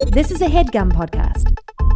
This is a HeadGum podcast.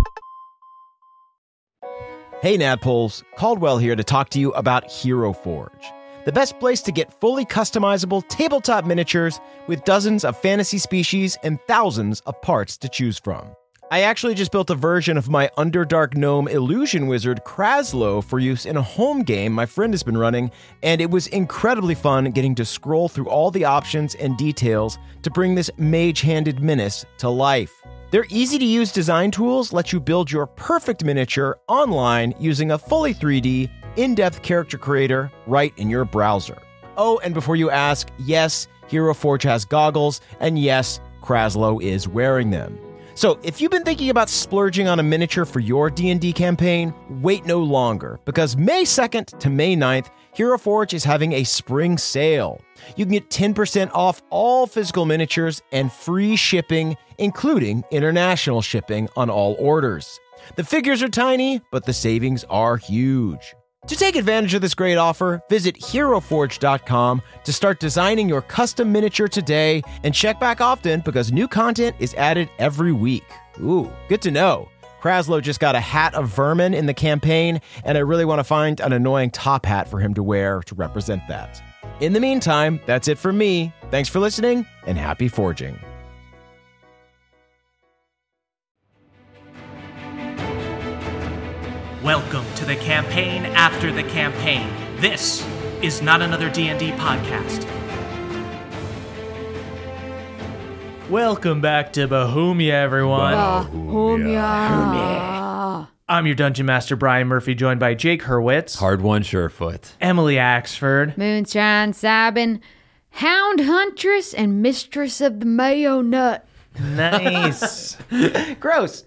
Hey Nadpoles, Caldwell here to talk to you about Hero Forge, the best place to get fully customizable tabletop miniatures with dozens of fantasy species and thousands of parts to choose from. I actually just built a version of my Underdark Gnome illusion wizard Kraslow for use in a home game my friend has been running, and it was incredibly fun getting to scroll through all the options and details to bring this mage-handed menace to life. Their easy-to-use design tools let you build your perfect miniature online using a fully 3D, in-depth character creator right in your browser. Oh, and before you ask, yes, Hero Forge has goggles, and yes, Kraslow is wearing them. So if you've been thinking about splurging on a miniature for your D&D campaign, wait no longer, because May 2nd to May 9th, Hero Forge is having a spring sale. You can get 10% off all physical miniatures and free shipping, including international shipping on all orders. The figures are tiny, but the savings are huge. To take advantage of this great offer, visit HeroForge.com to start designing your custom miniature today and check back often because new content is added every week. Ooh, good to know. Kraslow just got a hat of vermin in the campaign, and I really want to find an annoying top hat for him to wear to represent that. In the meantime, that's it for me. Thanks for listening, and happy forging. Welcome to the campaign after the campaign. This is not another D&D podcast. Welcome back to Bohemia, everyone. I'm your Dungeon Master, Brian Murphy, joined by Jake Hurwitz. Hard one, Surefoot. Emily Axford. Moonshine Sabin, Hound Huntress, and Mistress of the Mayo Nut. Nice. Gross.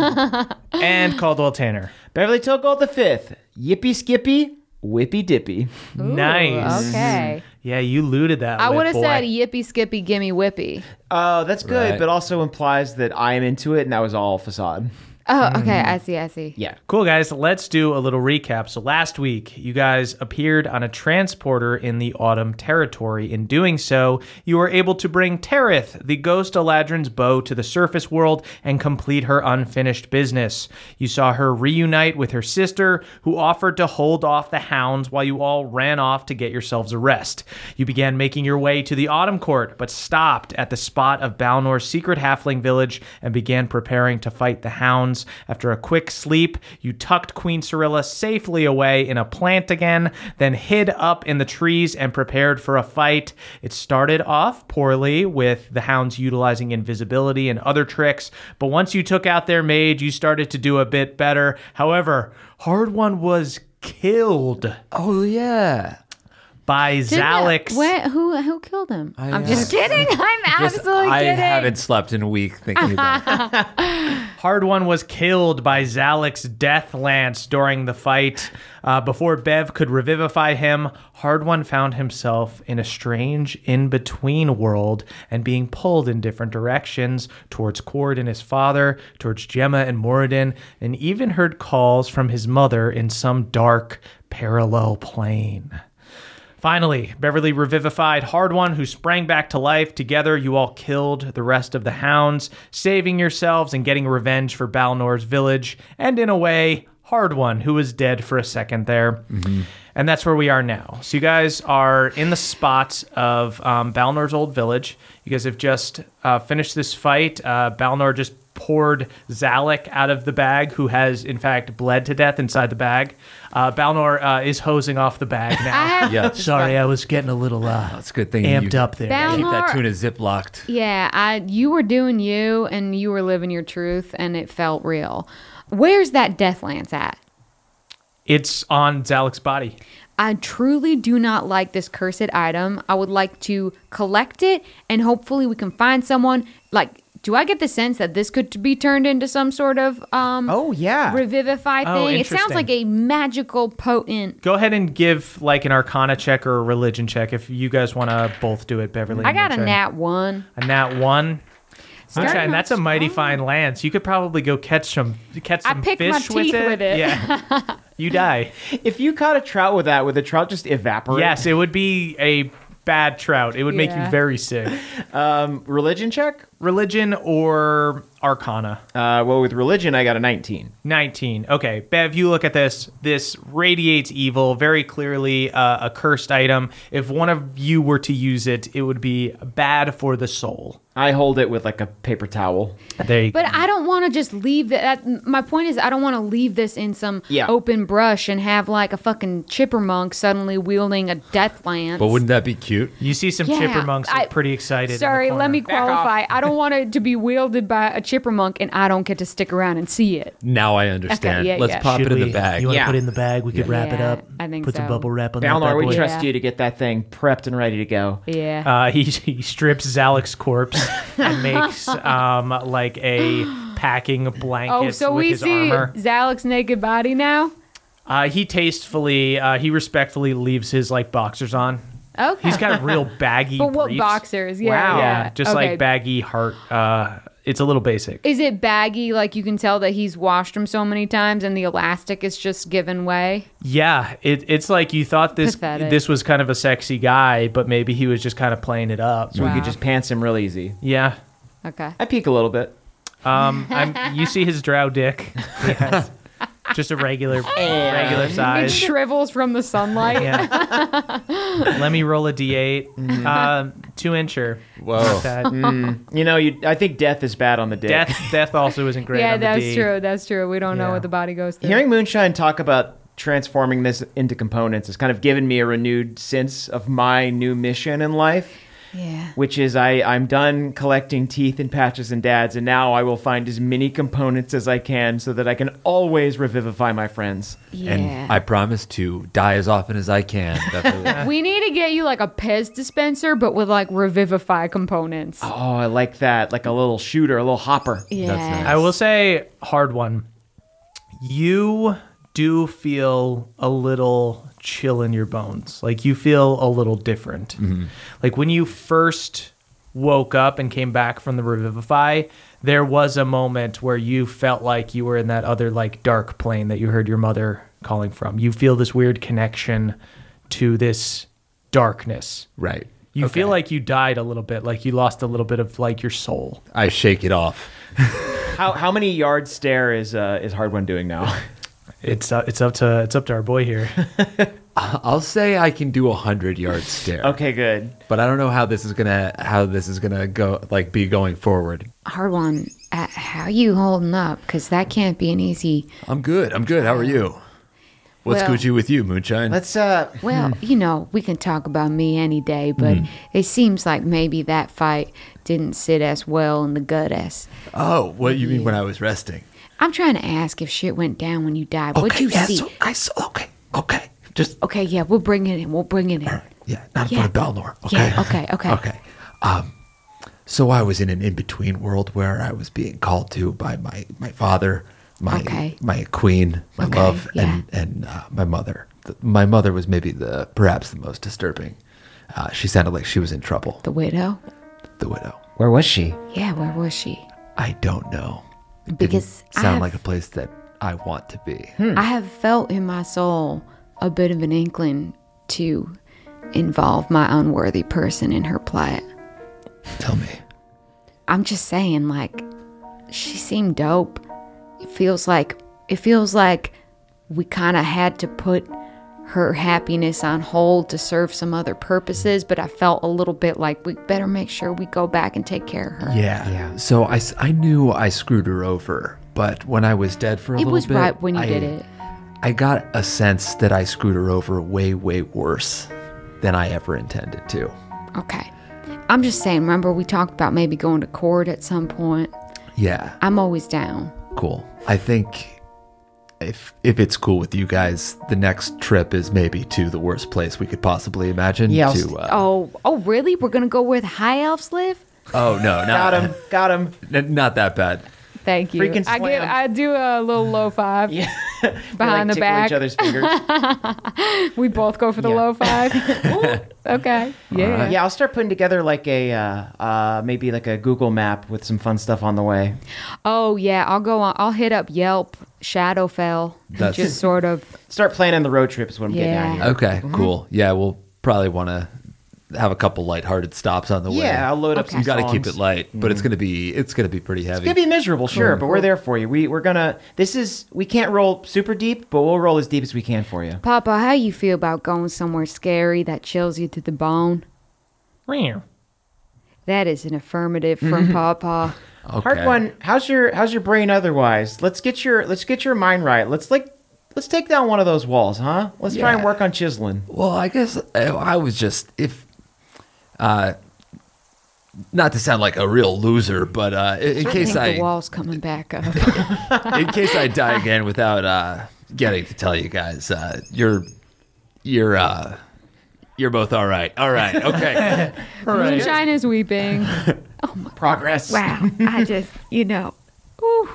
And Caldwell Tanner. Beverly Togold the Fifth. Yippee Skippy, Whippy Dippy. Nice. Okay. Yeah, you looted that. I would have boy. said yippee skippy gimme whippy. Oh, that's good, Right. but also implies that I am into it, and that was all facade. Oh, okay. I see. Yeah. Cool, guys. Let's do a little recap. So last week, you guys appeared on a transporter in the Autumn Territory. In doing so, you were able to bring Terith, the ghost Eladrin's bow, to the surface world and complete her unfinished business. You saw her reunite with her sister, who offered to hold off the hounds while you all ran off to get yourselves a rest. You began making your way to the Autumn Court, but stopped at the spot of Balnor's secret halfling village and began preparing to fight the hounds. After a quick sleep, you tucked Queen Cirilla safely away in a plant again, then hid up in the trees and prepared for a fight. It started off poorly, with the hounds utilizing invisibility and other tricks, but once you took out their mage, you started to do a bit better. However, Hard One was killed Oh, yeah. by Zalix. Who killed him? I'm just kidding. I'm absolutely I kidding. haven't slept in a week thinking about it. Hard One was killed by Zalix's death lance during the fight. Before Bev could revivify him, Hard One found himself in a strange in-between world and being pulled in different directions, towards Cord and his father, towards Gemma and Moradin, and even heard calls from his mother in some dark parallel plane. Finally, Beverly revivified Hard One, who sprang back to life. Together, you all killed the rest of the hounds, saving yourselves and getting revenge for Balnor's village, and in a way, Hard One, who was dead for a second there. Mm-hmm. And that's where we are now. So you guys are in the spot of Balnor's old village. You guys have just finished this fight. Balnor just poured Zalek out of the bag, who has, in fact, bled to death inside the bag. Balnor is hosing off the bag now. Yeah. Sorry, I was getting a little That's a good thing. amped up there. Keep that Balnor- tuna zip-locked. Yeah, you were doing you, and you were living your truth, and it felt real. Where's that death lance at? It's on Zalek's body. I truly do not like this cursed item. I would like to collect it, and hopefully we can find someone. Like, do I get the sense that this could be turned into some sort of revivify Oh, thing? It sounds interesting. like a magical, potent. Go ahead and give like an Arcana check or a Religion check if you guys want to both do it, Beverly. I got a Moonshine. nat 1. A nat 1. Starting Moonshine, off that's a mighty strong. fine lance. You could probably go catch some I picked my fish with teeth it. with it. Yeah, you die. If you caught a trout with that, would the trout just evaporate? Yes, it would be a bad trout. It would make you Yeah. very sick. Religion check? Religion or Arcana? Well, with religion, I got a 19. 19. Okay, Bev, you look at this. This radiates evil, very clearly a cursed item. If one of you were to use it, it would be bad for the soul. I hold it with like a paper towel. There you go. But I don't want to just leave that. My point is, I don't want to leave this in some open brush and have like a fucking chippermunk suddenly wielding a death lance. But wouldn't that be cute? You see some chippermunks are pretty excited. Sorry, let me Back qualify. I don't want it to be wielded by a chippermunk and I don't get to stick around and see it. Now I understand. Okay, yeah, Let's yeah. pop it in the bag. You want to Yeah. put it in the bag? We could wrap it Yeah, up. I think put some so. bubble wrap on that Balnor, bad we boy. trust Yeah. you to get that thing prepped and ready to go. Yeah. He strips Zalek's corpse and makes like a packing blanket Oh, so with we his see armor. Zalek's naked body now? He respectfully leaves his like boxers on. Okay. He's got real baggy But what briefs. boxers? Yeah, Wow. yeah. Just Okay. like baggy heart. It's a little basic. Is it baggy? Like you can tell that he's washed them so many times and the elastic is just given way? Yeah, it's like you thought Pathetic. this was kind of a sexy guy, but maybe he was just kind of playing it up. So we Wow. could just pants him real easy. Yeah. Okay. I peek a little bit. You see his drow dick. He has just a regular It size. shrivels from the sunlight. Yeah. Let me roll a d8. 2-incher. Whoa. Not bad. You know, I think death is bad on the dick. Death also isn't great Yeah, on the that's D. true. That's true. We don't know Yeah. what the body goes through. Hearing Moonshine talk about transforming this into components has kind of given me a renewed sense of my new mission in life, Yeah. which is I'm done collecting teeth and patches and dads, and now I will find as many components as I can so that I can always revivify my friends. Yeah. And I promise to die as often as I can. Definitely. We need to get you like a Pez dispenser, but with like revivify components. Oh, I like that. Like a little shooter, a little hopper. Yeah. That's nice. I will say, hard one. You do feel a little chill in your bones. Like you feel a little different. Like when you first woke up and came back from the Revivify, there was a moment where you felt like you were in that other like dark plane that you heard your mother calling from. You feel this weird connection to this darkness. Right. You feel like you died a little bit, like you lost a little bit of like your soul. I shake it off. How many yard stare is Hard One doing now? It's up to our boy here. I'll say I can do 100-yard stare. Okay, good. But I don't know how this is gonna go. Like be going forward. Hard one. How you holding up? Because that can't be an easy. I'm good. How are you? What's Well- Gucci with you, Moonshine? Let's Well, you know, we can talk about me any day, but it seems like maybe that fight didn't sit as well in the gut as. Oh, what you mean when I was resting? I'm trying to ask if shit went down when you died. What'd you see? So I saw. Okay. Just Okay, yeah, we'll bring it in. yeah, not in Yeah. front of Balnor. Okay. Yeah, okay. Okay. So I was in an in-between world where I was being called to by my father, my queen, my Okay, love, yeah. and my mother. My mother was maybe perhaps the most disturbing. She sounded like she was in trouble. The widow? The widow. Where was she? Yeah, where was she? I don't know. It Because didn't sound I've- like a place that I want to be. I have felt in my soul a bit of an inkling to involve my unworthy person in her plight. Tell me. I'm just saying, like, she seemed dope. It feels like we kind of had to put her happiness on hold to serve some other purposes, but I felt a little bit like we better make sure we go back and take care of her. Yeah. So I knew I screwed her over, but when I was dead for a It little was bit, right when you did it. I got a sense that I screwed her over way, way worse than I ever intended to. Okay. I'm just saying, remember we talked about maybe going to court at some point? Yeah, I'm always down. cool. I think if it's cool with you guys, the next trip is maybe to the worst place we could possibly imagine. Yeah, Oh, really? We're going to go where the high elves live? Oh no, Got him. not that bad. Thank you. Freaking I slam. I do a little low five behind the tickle back. each other's fingers. We both go for the Yeah. low five. Okay. Yeah. Yeah, I'll start putting together like a maybe like a Google map with some fun stuff on the way. Oh yeah. I'll go on. I'll hit up Yelp, Shadowfell, and That's- just sort of. Start planning the road trips when we get down Yeah. here. Okay, cool. Yeah, we'll probably want to have a couple lighthearted stops on the way. Yeah, I'll load up some You got to keep songs. it light, but it's gonna be pretty heavy. It's gonna be miserable, sure, but we're there for you. We're gonna. We can't roll super deep, but we'll roll as deep as we can for you. Papa, how you feel about going somewhere scary that chills you to the bone? That is an affirmative from Papa. Okay. Hard one. How's your brain otherwise? Let's get your mind right. Let's take down one of those walls, huh? Let's try and work on chiseling. Well, I guess I was just not to sound like a real loser, but in case the wall's coming back up. in case I die again without getting to tell you guys, you're both all right. All right, okay. Moonshine is weeping. Progress. Wow. I just, ooh,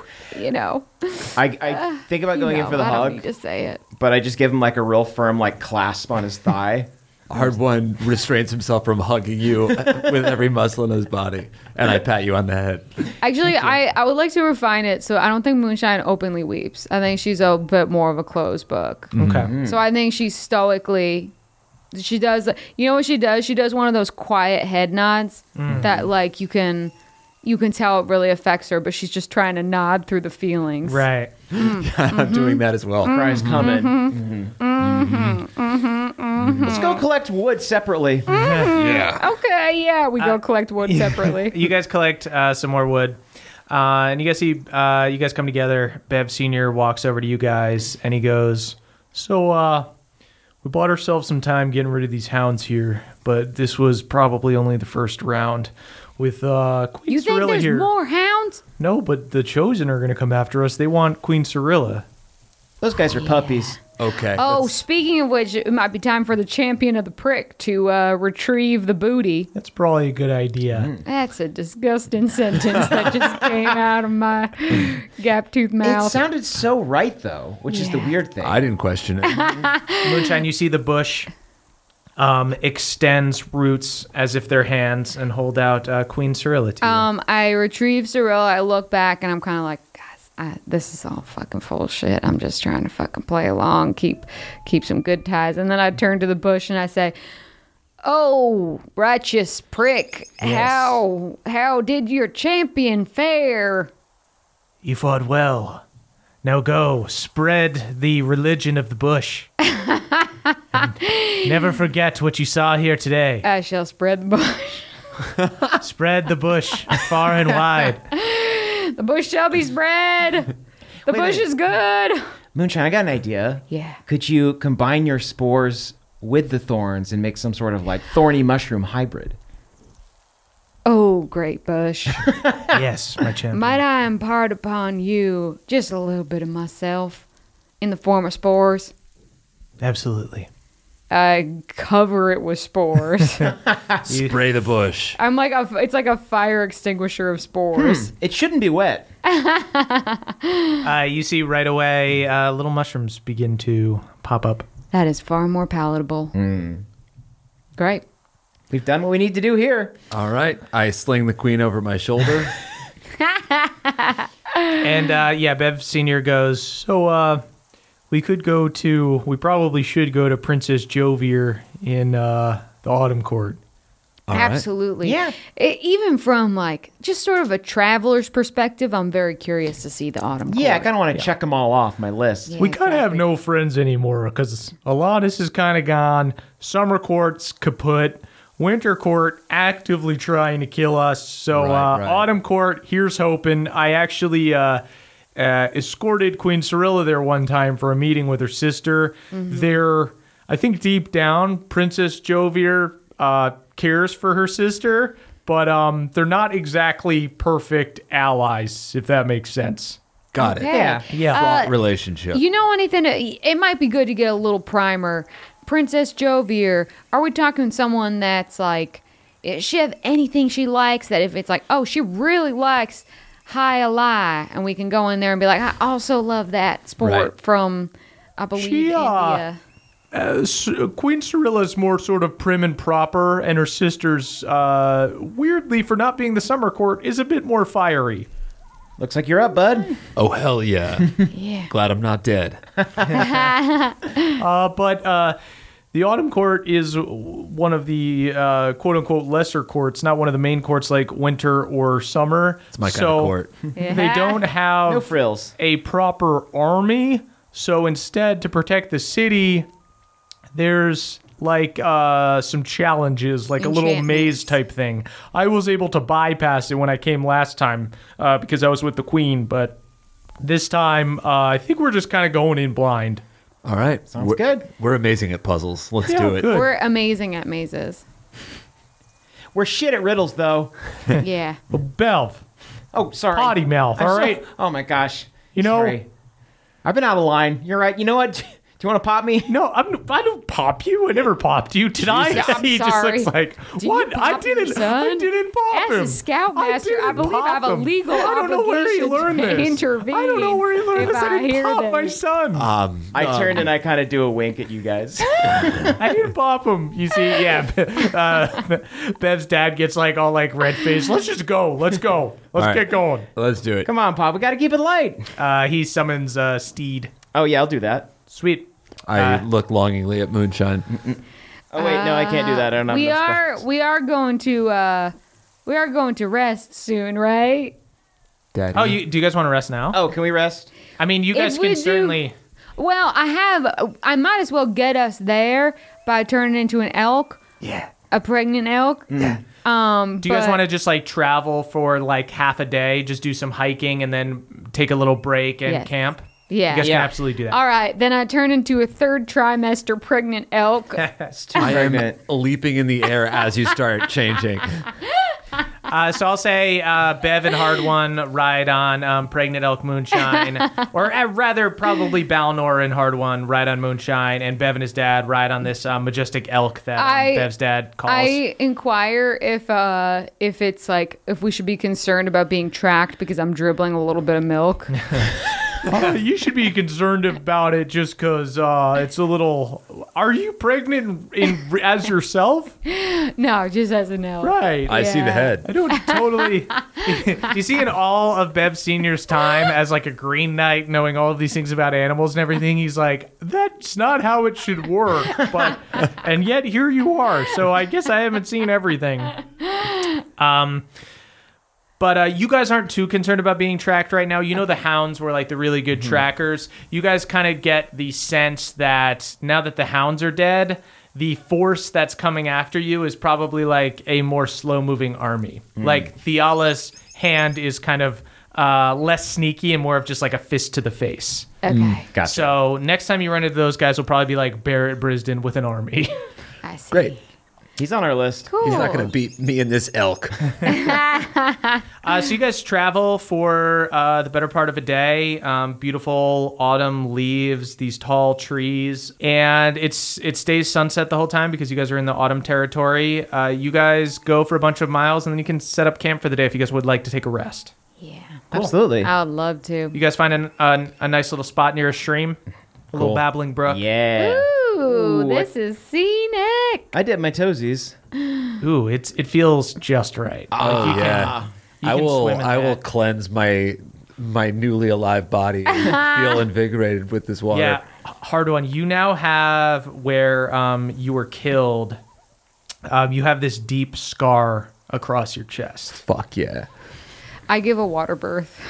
I think about going in for the I don't hug, need to say it. but I just give him like a real firm like clasp on his thigh. Hard one restrains himself from hugging you with every muscle in his body, and I pat you on the head. Actually, I would like to refine it. So I don't think Moonshine openly weeps. I think she's a bit more of a closed book. Okay. So I think she's stoically. She does. You know what she does? She does one of those quiet head nods that like you can tell it really affects her, but she's just trying to nod through the feelings. Right. I'm doing that as well. Cries coming. Let's go collect wood separately. Yeah. Okay, yeah, we go collect wood separately. You guys collect some more wood, and you guys see you guys come together. Bev Senior walks over to you guys, and he goes, "So, we bought ourselves some time getting rid of these hounds here, but this was probably only the first round. With Queen You think Cirilla there's here, more hounds? no, but the Chosen are going to come after us. They want Queen Cirilla. Those guys are puppies. Okay. Oh, speaking of which, it might be time for the champion of the prick to retrieve the booty. That's probably a good idea." That's a disgusting sentence that just came out of my gap-toothed It mouth. sounded so right though, which is the weird thing. I didn't question it. Moonshine, you see the bush extends roots as if they're hands and hold out Queen Cirilla to you. I retrieve Cirilla. I look back and I'm kind of like, guys, this is all fucking full of shit. I'm just trying to fucking play along, keep some good ties. And then I turn to the bush and I say, "Oh, righteous prick, how did your champion fare?" You fought well. Now go, spread the religion of the bush. And never forget what you saw here today. I shall spread the bush. Spread the bush far and wide. The bush shall be spread. The bush is good. Moonshine, I got an idea. Yeah. Could you combine your spores with the thorns and make some sort of like thorny mushroom hybrid? Oh, great bush. Yes, my champion. Might I impart upon you just a little bit of myself in the form of spores? Absolutely. I cover it with spores. Spray the bush. I'm like it's like a fire extinguisher of spores. It shouldn't be wet. You see right away little mushrooms begin to pop up. That is far more palatable. Great. We've done what we need to do here. All right. I sling the queen over my shoulder. And Bev Senior goes, "So we probably should go to Princess Jovier in the Autumn Court." All right. Absolutely. Yeah. Even from like just sort of a traveler's perspective, I'm very curious to see the autumn. Yeah, I court. kind of want to check them all off my list. Yeah, We kind of have exactly. no friends anymore because Alanis is kind of gone. Summer Court's kaput. Winter Court actively trying to kill us. So Right. Autumn Court, here's hoping. I actually escorted Queen Cirilla there one time for a meeting with her sister. They're, I think deep down, Princess Jovier cares for her sister, but they're not exactly perfect allies, if that makes sense. Got it. Okay. Yeah. Relationship. You know anything? It might be good to get a little primer. Princess Jovier, are we talking someone that's like, does she have anything she likes that if it's like, oh, she really likes High Ally, and we can go in there and be like, I also love that sport Right. from, I believe, She, India. Queen Cirilla is more sort of prim and proper, and her sister's, weirdly, for not being the Summer Court, is a bit more fiery. Looks like you're up, bud. Oh, hell yeah. Yeah. Glad I'm not dead. But The Autumn Court is one of the quote-unquote lesser courts, not one of the main courts like Winter or Summer. It's my kind of court. They don't have No frills. a proper army, so instead, to protect the city, there's like some challenges, like a little maze type thing. I was able to bypass it when I came last time because I was with the Queen, but this time I think we're just kind of going in blind. All right. Sounds good. We're amazing at puzzles. Let's do it. good. We're amazing at mazes. We're shit at riddles, though. Yeah. Bev, Oh, sorry. potty mouth, I'm all so- right? Oh my gosh. You know- Sorry. I've been out of line. You're right. You know what? Do you want to pop me? No, I don't pop you. I never popped you. Did I? I'm He just sorry. looks like, Do you what? I pop your didn't. I son? didn't pop As him. a scoutmaster, I didn't believe I have pop a him. legal I don't know where he obligation learned to this. intervene I don't know where he learned if this. I I didn't hear pop my this. son. I turned and I kind of do a wink at you guys. I didn't pop him. You see, yeah. Bev's dad gets like all like red faced. Let's just go. Let's go. Let's All right. get going. Let's do it. Come on, Pop. We got to keep it light. He summons Steed. Oh, yeah, I'll do that. Sweet. I look longingly at Moonshine. Oh, wait. No, I can't do that. I don't have enough spells. We are going to rest soon, right? Daddy. Oh, do you guys want to rest now? Oh, can we rest? I mean, you guys If we can do- certainly. Well, I might as well get us there by turning into an elk. Yeah. A pregnant elk. Do you guys want to just like travel for like half a day, just do some hiking, and then take a little break and Yes. camp? Yeah. You guys Yeah. can absolutely do that. All right, then I turn into a third trimester pregnant elk. It's too I am pregnant. leaping in the air as you start changing. So I'll say Bev and Hard One ride on Pregnant Elk Moonshine, or rather probably Balnor and Hard One ride on Moonshine, and Bev and his dad ride on this majestic elk that Bev's dad calls. I inquire if it's like if we should be concerned about being tracked because I'm dribbling a little bit of milk. You should be concerned about it just because it's a little. Are you pregnant as yourself? No, just as an elk. Right. I see the Yeah. head. I don't totally. Do you see in all of Bev Senior's time as like a Green Knight, knowing all of these things about animals and everything, he's like, that's not how it should work. But and yet here you are. So I guess I haven't seen everything. But you guys aren't too concerned about being tracked right now. You know the hounds were like the really good trackers. You guys kind of get the sense that now that the hounds are dead, the force that's coming after you is probably like a more slow-moving army. Like Theala's hand is kind of less sneaky and more of just like a fist to the face. Okay. Gotcha. So next time you run into those guys, will probably be like Barrett Brisden with an army. I see. Great. He's on our list. Cool. He's not going to beat me in this elk. So you guys travel for the better part of a day. Beautiful autumn leaves, these tall trees, and it stays sunset the whole time because you guys are in the autumn territory. You guys go for a bunch of miles, and then you can set up camp for the day if you guys would like to take a rest. Yeah. Absolutely. I would love to. You guys find a nice little spot near a stream, a little babbling brook. Yeah. Ooh, this is scenic. I did my toesies. Ooh, it feels just right. Oh, you yeah. you I can will swim in will that. cleanse my newly alive body and feel invigorated with this water. Yeah, Hard One. You now have where you were killed. You have this deep scar across your chest. Fuck yeah. I give a water birth.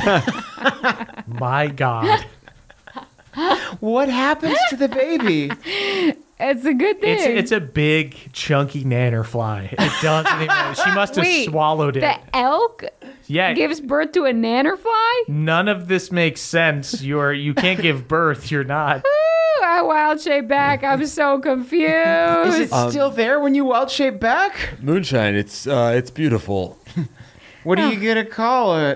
My God. What happens to the baby? It's a good thing. It's a big, chunky nanner fly. It doesn't even. She must have Wait, swallowed it. The elk Yeah. gives birth to a nannerfly? None of this makes sense. You can't give birth. You're not. Ooh, I wild shape back. I'm so confused. Is it still there when you wild shape back? Moonshine, it's beautiful. What are you gonna call it?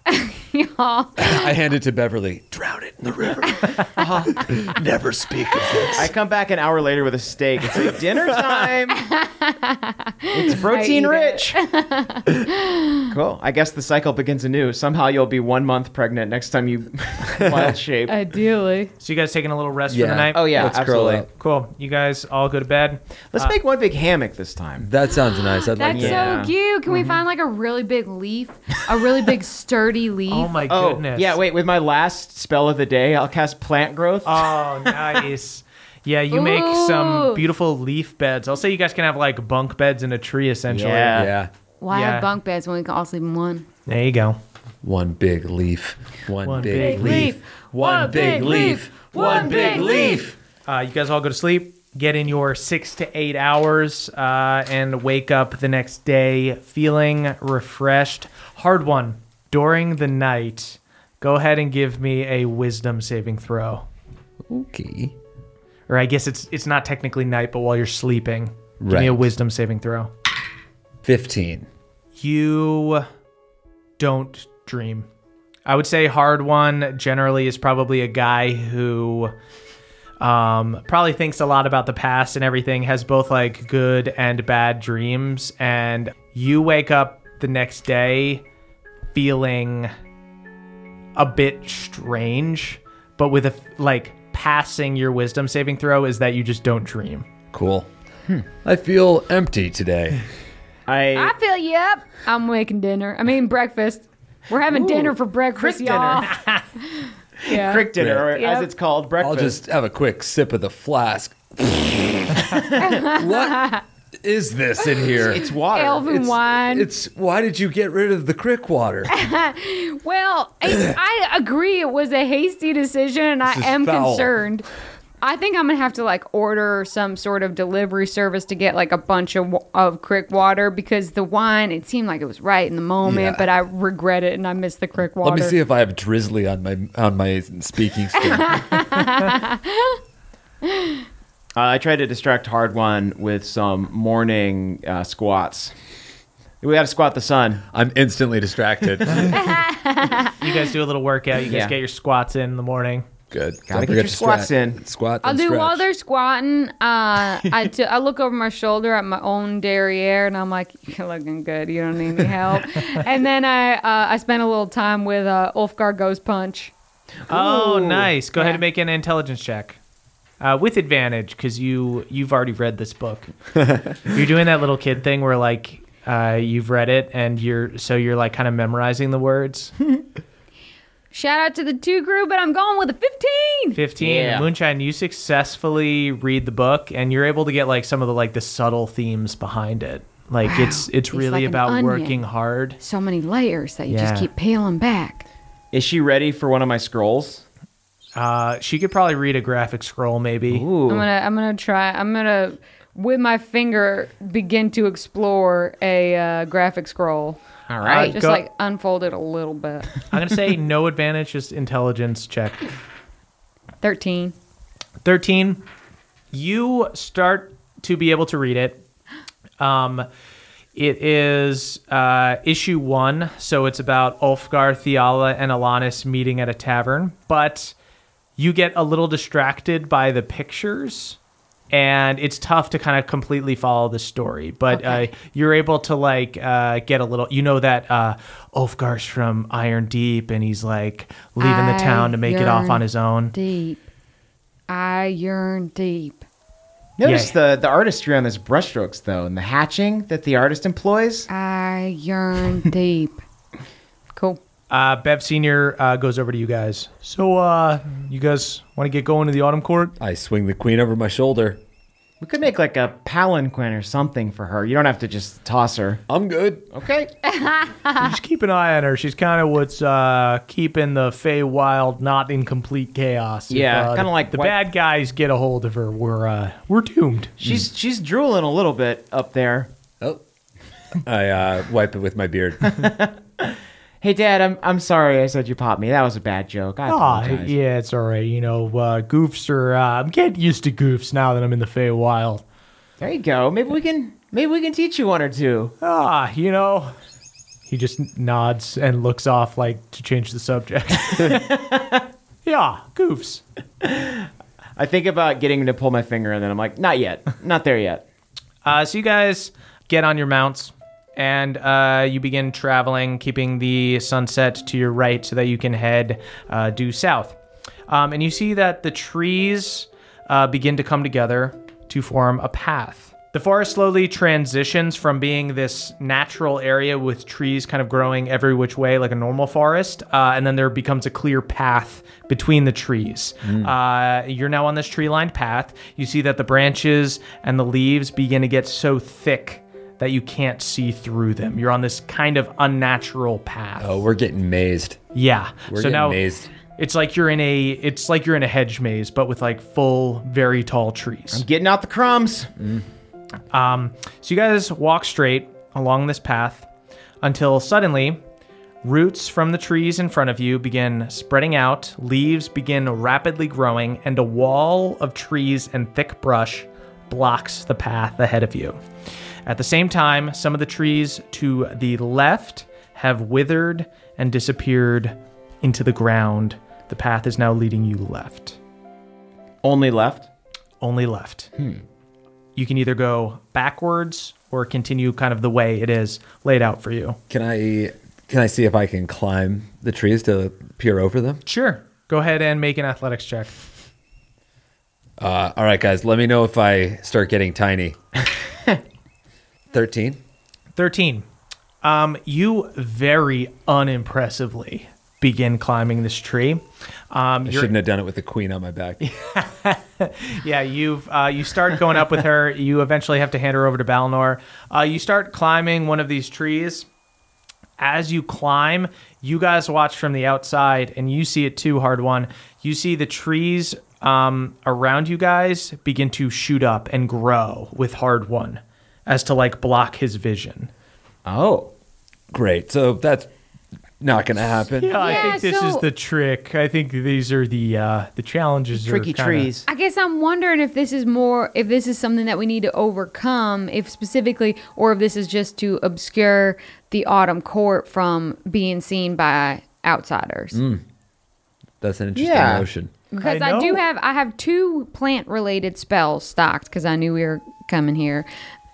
I hand it to Beverly. Drown it in the river. Never speak of this. I come back an hour later with a steak. It's like dinner time. It's protein rich. Cool. I guess the cycle begins anew. Somehow you'll be 1 month pregnant next time you wild shape. Ideally. So you guys taking a little rest for the Yeah. night? Oh yeah, Let's curl absolutely. up. Cool. You guys all go to bed. Let's make one big hammock this time. That sounds nice. I'd like That's that. Yeah. so cute. Can we find like a really big leaf? A really big sturdy leaf? Oh my Oh, goodness. yeah, wait, with my last spell of the day, I'll cast plant growth. Oh, nice. Yeah, you make Ooh. some beautiful leaf beds. I'll say you guys can have like bunk beds in a tree, essentially. Yeah. Why Yeah. have bunk beds when we can all sleep in one? There you go. One big leaf. One big big leaf. One big leaf. One big leaf. You guys all go to sleep, get in your 6 to 8 hours, and wake up the next day feeling refreshed. Hard one. During the night, go ahead and give me a wisdom saving throw. Okay. Or I guess it's not technically night, but while you're sleeping, give me a Right. wisdom saving throw. 15. You don't dream. I would say hard one generally is probably a guy who probably thinks a lot about the past and everything, has both like good and bad dreams, and you wake up the next day feeling a bit strange, but with a like passing your wisdom saving throw is that you just don't dream. Cool. I feel empty today. I feel you up. I'm making breakfast. We're having dinner for breakfast, Crick y'all. Yeah. Crick dinner, or Yep. as it's called, breakfast. I'll just have a quick sip of the flask. What is this in here? It's water. Elven wine. It's why did you get rid of the crick water? Well, I agree it was a hasty decision, and I This is am foul. concerned. I think I'm gonna have to like order some sort of delivery service to get like a bunch of crick water, because the wine, it seemed like it was right in the moment, Yeah. but I regret it and I miss the crick water. Let me see if I have drizzly on my speaking skill. I tried to distract Hard One with some morning squats. We got to squat the sun. I'm instantly distracted. You guys do a little workout. You guys Yeah. get your squats in the morning. Good. Gotta Don't get forget your to squats stretch. in. Squat. I'll then do while stretch. they're squatting. I look over my shoulder at my own derriere, and I'm like, "You're looking good. You don't need any help." And then I spent a little time with Ulfgar Ghost Punch. Oh, Ooh. nice. Go ahead Yeah. and make an intelligence check. With advantage, because you've already read this book. You're doing that little kid thing where like you've read it and you're like kind of memorizing the words. Shout out to the 2 crew, but I'm going with a 15. 15. Yeah. Moonshine, you successfully read the book and you're able to get like some of the subtle themes behind it. Like Wow. it's really like an about onion. working hard. So many layers that you Yeah. just keep peeling back. Is she ready for one of my scrolls? She could probably read a graphic scroll maybe. Ooh. I'm gonna with my finger begin to explore a graphic scroll. All right. Just go- like unfold it a little bit. I'm going to say no advantage, just intelligence check. 13. 13. You start to be able to read it. It is issue 1, so it's about Ulfgar, Theala, and Alanis meeting at a tavern. But you get a little distracted by the pictures, and it's tough to kind of completely follow the story. But Okay. you're able to get a little. You know that Ulfgar's from Iron Deep, and he's like leaving the I town to make it off yearn on his own. Deep. I yearn deep. Notice the artistry on this brushstrokes, though, and the hatching that the artist employs. I yearn deep. Cool. Bev Senior goes over to you guys. So, you guys want to get going to the Autumn Court? I swing the queen over my shoulder. We could make like a palanquin or something for her. You don't have to just toss her. I'm good. Okay. Just keep an eye on her. She's kind of what's keeping the Feywild not in complete chaos. Yeah, If, kinda like the what- bad guys get a hold of her, we're doomed. She's drooling a little bit up there. Oh. I wipe it with my beard. Hey, Dad, I'm sorry I said you popped me. That was a bad joke. I apologize. Yeah, it's all right. You know, goofs are. I'm getting used to goofs now that I'm in the Feywild. There you go. Maybe we can teach you one or two. You know. He just nods and looks off like to change the subject. Yeah, goofs. I think about getting to pull my finger, and then I'm like, not yet. Not there yet. So you guys get on your mounts and you begin traveling, keeping the sunset to your right so that you can head due south. And you see that the trees begin to come together to form a path. The forest slowly transitions from being this natural area with trees kind of growing every which way like a normal forest, and then there becomes a clear path between the trees. You're now on this tree-lined path. You see that the branches and the leaves begin to get so thick that you can't see through them. You're on this kind of unnatural path. Oh, we're getting mazed. Yeah. We're getting mazed. It's like you're in a hedge maze, but with like full, very tall trees. I'm getting out the crumbs. So you guys walk straight along this path until suddenly roots from the trees in front of you begin spreading out, leaves begin rapidly growing, and a wall of trees and thick brush blocks the path ahead of you. At the same time, some of the trees to the left have withered and disappeared into the ground. The path is now leading you left. Only left? Only left. You can either go backwards or continue kind of the way it is laid out for you. Can I see if I can climb the trees to peer over them? Sure. Go ahead and make an athletics check. All right, guys. Let me know if I start getting tiny. 13. 13. You very unimpressively begin climbing this tree. I shouldn't have done it with the queen on my back. Yeah, you start going up with her. You eventually have to hand her over to Balnor. You start climbing one of these trees. As you climb, you guys watch from the outside, and you see it too, Hard One. You see the trees around you guys begin to shoot up and grow with Hard One as to like block his vision. Oh. Great. So that's not going to happen. Yeah, I think this is the trick. I think these are the challenges. Tricky trees. I guess I'm wondering if this is something that we need to overcome, if specifically, or if this is just to obscure the Autumn Court from being seen by outsiders. That's an interesting notion. Because I have 2 plant-related spells stocked because I knew we were coming here.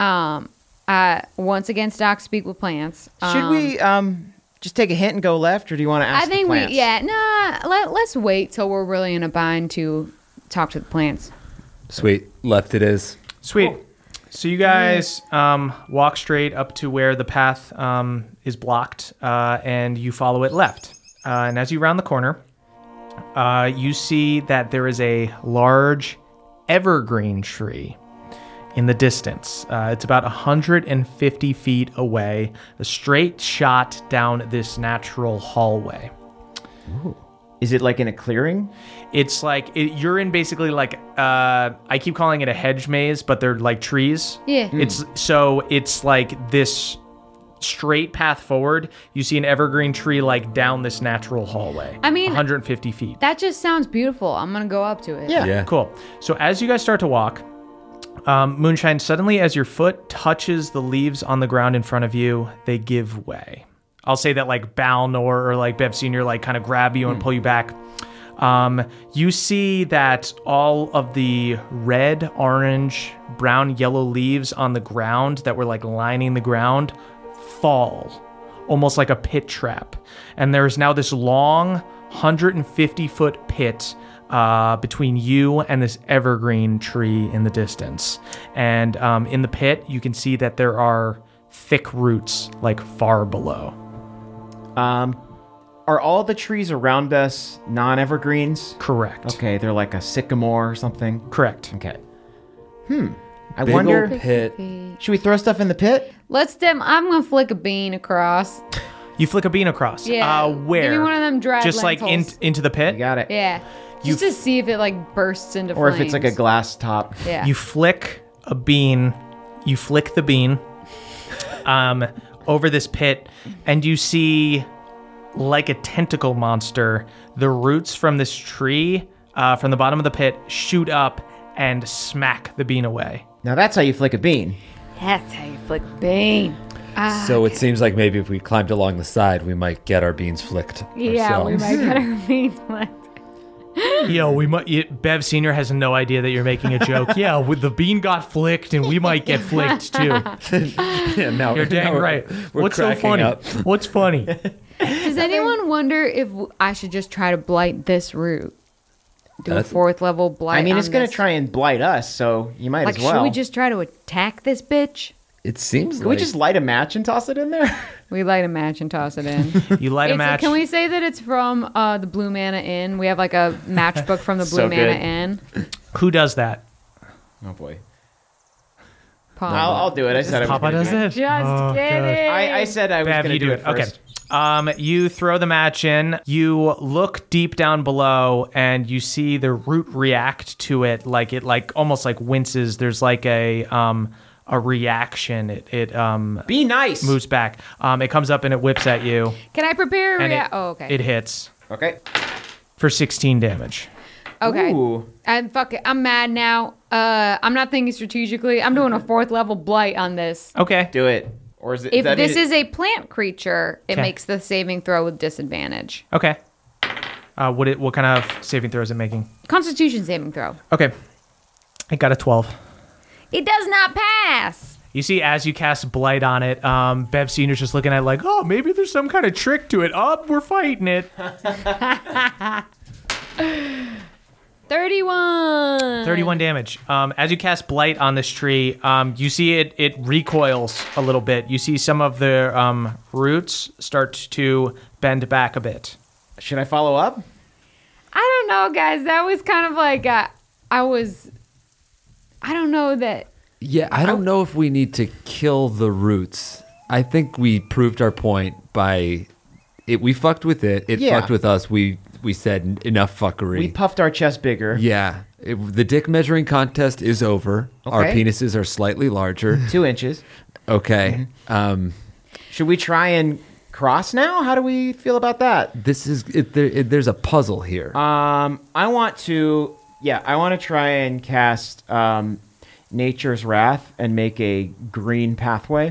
I once again stock Speak with Plants. Should we just take a hint and go left, or do you want to ask the plants? Let's wait till we're really in a bind to talk to the plants. Sweet. Left it is. Sweet. So you guys walk straight up to where the path is blocked, and you follow it left. And as you round the corner, you see that there is a large evergreen tree in the distance. It's about 150 feet away, a straight shot down this natural hallway. Ooh. Is it like in a clearing? It's like, you're in basically like, I keep calling it a hedge maze, but they're like trees. Yeah. It's like this straight path forward. You see an evergreen tree like down this natural hallway. I mean, 150 feet. That just sounds beautiful. I'm going to go up to it. Yeah. Cool. So as you guys start to walk, Moonshine, suddenly as your foot touches the leaves on the ground in front of you, they give way. I'll say that like Balnor or like Bev Sr. like kind of grab you and pull you back. You see that all of the red, orange, brown, yellow leaves on the ground that were like lining the ground fall, almost like a pit trap. And there's now this long 150-foot pit between you and this evergreen tree in the distance. And in the pit, you can see that there are thick roots like far below. Are all the trees around us non-evergreens? Correct. Okay, they're like a sycamore or something? Correct. Okay. I Big wonder... old pit. Should we throw stuff in the pit? I'm going to flick a bean across. You flick a bean across. Yeah. Where? Give me one of them dried Just lentils. like into the pit? You got it. Yeah. Just to see if it like bursts into or flames. if it's like a glass top. Yeah. You flick a bean. You flick the bean over this pit, and you see like a tentacle monster. The roots from this tree, from the bottom of the pit, shoot up and smack the bean away. Now that's how you flick a bean. That's how you flick a bean. So it seems like maybe if we climbed along the side, we might get our beans flicked. Yeah, we might get our beans flicked. Bev Sr. has no idea that you're making a joke. Yeah, the bean got flicked, and we might get flicked too. Yeah, no, You're dang right. What's so funny? Up. What's funny? Does anyone wonder if I should just try to blight this root? do a 4th level blight. I mean, it's going to try and blight us, so you might as well. Should we just try to attack this bitch? It seems Can we just light a match and toss it in there? We light a match and toss it in. You light a match. Can we say that it's from the Blue Manna Inn? We have like a matchbook from the Blue Manna Inn. Who does that? Oh boy. Papa. I'll do it. I said I was Papa gonna does do it. Just kidding. I said I was Bev, going to you do it first. Okay. You throw the match in. You look deep down below, and you see the root react to it. Like it, almost like winces. There's like a reaction. It Be nice. moves back. It comes up and it whips at you. Can I prepare? And okay. It hits Okay. for 16 damage. Okay. Ooh. And fuck it. I'm mad now. I'm not thinking strategically. I'm doing a 4th level blight on this. Okay. Do it. Or is it? If this is a plant creature, it Okay. makes the saving throw with disadvantage. Okay. What kind of saving throw is it making? Constitution saving throw. Okay. It got a 12. It does not pass. You see, as you cast Blight on it, Bev Senior's just looking at it like, oh, maybe there's some kind of trick to it. Oh, we're fighting it. 31. 31 damage. As you cast Blight on this tree, you see it recoils a little bit. You see some of the roots start to bend back a bit. Should I follow up? I don't know, guys. That was kind of like I don't know that. Yeah, I don't know if we need to kill the roots. I think we proved our point by it. We fucked with it. It fucked with us. We said enough fuckery. We puffed our chest bigger. Yeah. The dick measuring contest is over. Okay. Our penises are slightly larger. 2 inches. Okay. Should we try and cross now? How do we feel about that? This is there's a puzzle here. I want to try and cast Nature's Wrath and make a green pathway.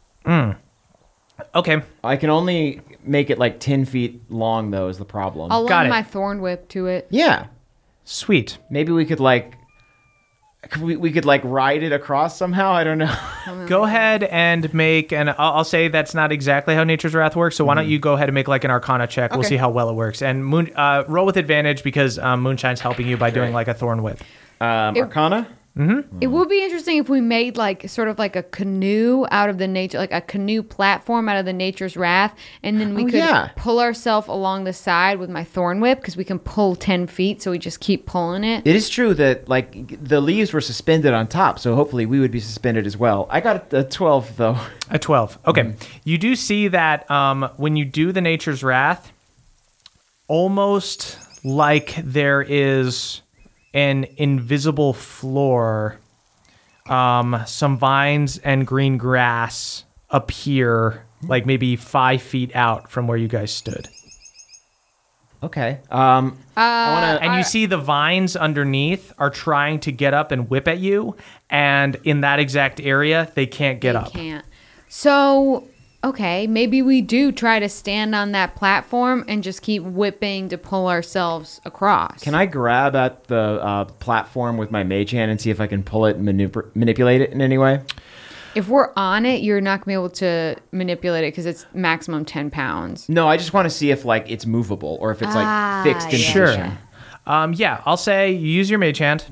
Okay. I can only make it like 10 feet long, though, is the problem. I'll Got lend it. my thorn whip to it. Yeah. Sweet. Maybe we could we could ride it across somehow. I don't know. Go ahead and make, and I'll say that's not exactly how Nature's Wrath works, so why don't you go ahead and make like an Arcana check. We'll Okay. see how well it works. And roll with advantage because Moonshine's helping you by doing like a Thorn Whip. Arcana? It would be interesting if we made like sort of like a canoe out of the nature, like a canoe platform out of the Nature's Wrath, and then we could pull ourselves along the side with my thorn whip because we can pull 10 feet, so we just keep pulling it. It is true that the leaves were suspended on top, so hopefully we would be suspended as well. I got a 12 though. A 12. Okay. You do see that when you do the Nature's Wrath, almost like there is an invisible floor, some vines and green grass appear like maybe 5 feet out from where you guys stood. Okay. And you see the vines underneath are trying to get up and whip at you, and in that exact area, they can't get up. Can't. So, okay, maybe we do try to stand on that platform and just keep whipping to pull ourselves across. Can I grab at the platform with my mage hand and see if I can pull it and manipulate it in any way? If we're on it, you're not going to be able to manipulate it because it's maximum 10 pounds. No, I just want to see if it's movable or if it's fixed in position. Yeah, I'll say you use your mage hand.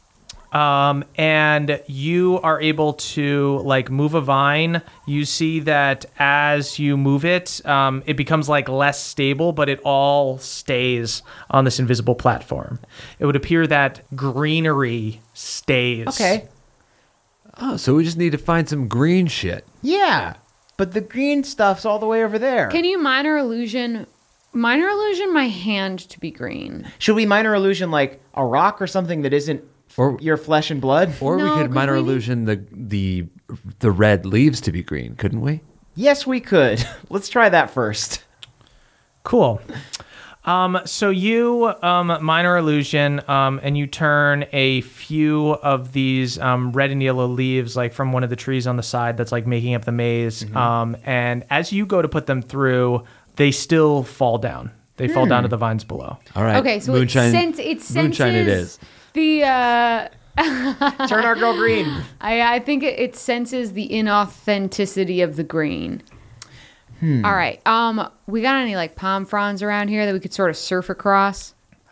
And you are able to move a vine. You see that as you move it, it becomes less stable, but it all stays on this invisible platform. It would appear that greenery stays. Okay. Oh, so we just need to find some green shit. Yeah, but the green stuff's all the way over there. Can you minor illusion my hand to be green? Should we minor illusion a rock or something that isn't your flesh and blood? Or No, we could 'cause minor we need- illusion the red leaves to be green, couldn't we? Yes, we could. Let's try that first. Cool. So you minor illusion, and you turn a few of these red and yellow leaves, from one of the trees on the side that's making up the maze. And as you go to put them through, they still fall down. They fall down to the vines below. All right. Okay, so moonshine, it senses moonshine it is. the Turn our girl green. I think it senses the inauthenticity of the green. All right. We got any palm fronds around here that we could sort of surf across?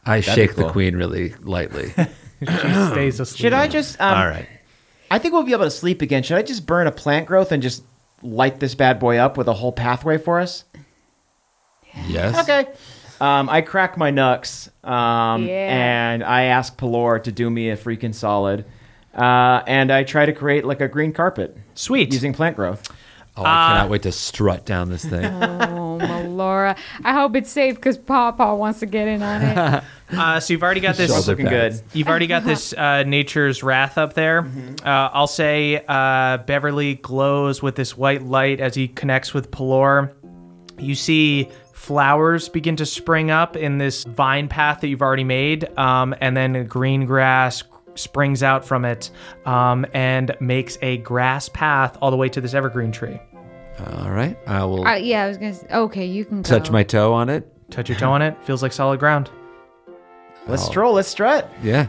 I shake the queen really lightly. She stays asleep. Should I just... All right. I think we'll be able to sleep again. Should I just burn a plant growth and just light this bad boy up with a whole pathway for us? Yes. Okay. I crack my knucks, and I ask Pelor to do me a freaking solid. And I try to create like a green carpet. Sweet. Using plant growth. Oh, I cannot wait to strut down this thing. Oh, Melora. I hope it's safe because Pawpaw wants to get in on it. So you've already got this. Shoulder Looking pads. good. You've already got this Nature's Wrath up there. I'll say Beverly glows with this white light as he connects with Pelor. You see flowers begin to spring up in this vine path that you've already made, and then green grass springs out from it and makes a grass path all the way to this evergreen tree. All right. I will Yeah, I was going to say, okay, you can go. touch my toe on it. Touch your toe on it. Feels like solid ground. Let's stroll. Let's strut. Yeah.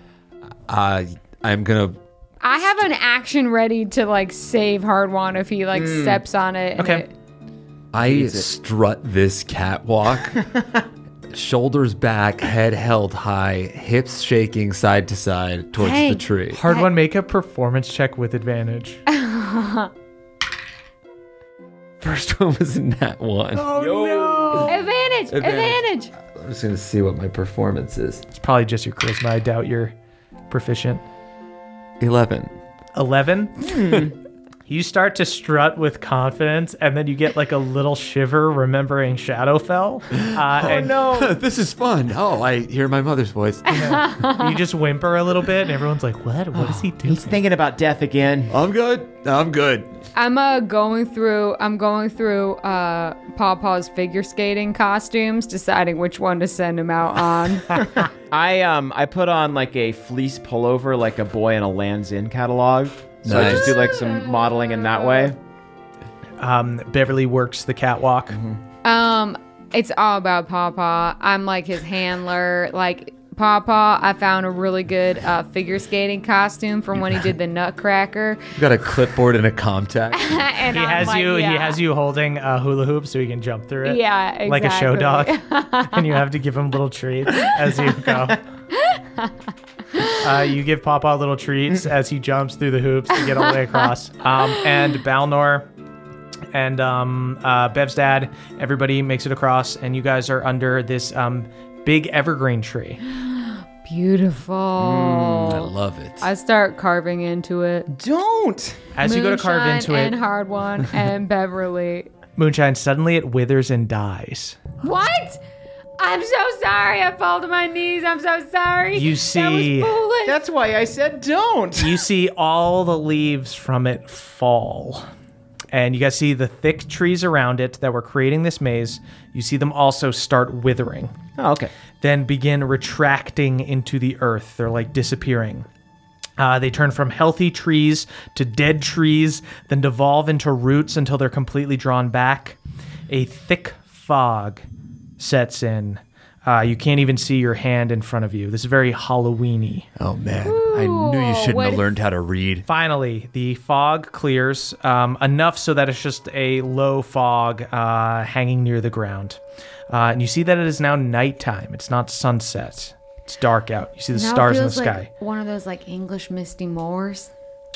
I'm going to... I have an action ready to, like, save Hardwan if he, like, steps on it. and Okay. it- I strut this catwalk, shoulders back, head held high, hips shaking side to side towards Dang. the tree. Hard one, make a performance check with advantage. First one was in that one. Advantage! I'm just going to see what my performance is. It's probably just your charisma. I doubt you're proficient. 11. 11? You start to strut with confidence, and then you get like a little shiver remembering Shadowfell. And No. This is fun. Oh, I hear my mother's voice. you just whimper a little bit, and everyone's like, what? What is he doing? He's thinking about death again. I'm good. I'm going through Pawpaw's figure skating costumes, deciding which one to send him out on. I put on like a fleece pullover like a boy in a Land's End catalog. So I Nice. just do like some modeling in that way. Beverly works the catwalk. It's all about Pawpaw. I'm like his handler. Like Pawpaw, I found a really good figure skating costume from when he did the Nutcracker. You got a clipboard and a Comtac. And He I'm has like, you. yeah. He has you holding a hula hoop so he can jump through it. Yeah, exactly. Like a show dog, and you have to give him little treats as you go. You give Pawpaw little treats as he jumps through the hoops to get all the way across. And Balnor and Bev's dad, everybody makes it across, and you guys are under this big evergreen tree. Beautiful. I love it. I start carving into it. Don't. As you go to carve Moonshine into and it, Hard One and Beverly. Moonshine, suddenly it withers and dies. What? I'm so sorry. I fall to my knees. I'm so sorry. You That see- was foolish. That's why I said don't. You see all the leaves from it fall. And you guys see the thick trees around it that were creating this maze. You see them also start withering, Oh, okay. then begin retracting into the earth. They're like disappearing. They turn from healthy trees to dead trees, then devolve into roots until they're completely drawn back. A thick fog sets in. You can't even see your hand in front of you. This is very Halloween-y. Oh, man. I knew you shouldn't what have if- learned how to read. Finally, the fog clears enough so that it's just a low fog hanging near the ground. And you see that it is now nighttime. It's not sunset. It's dark out. You see the Now it stars in the feels sky. like one of those like English misty moors.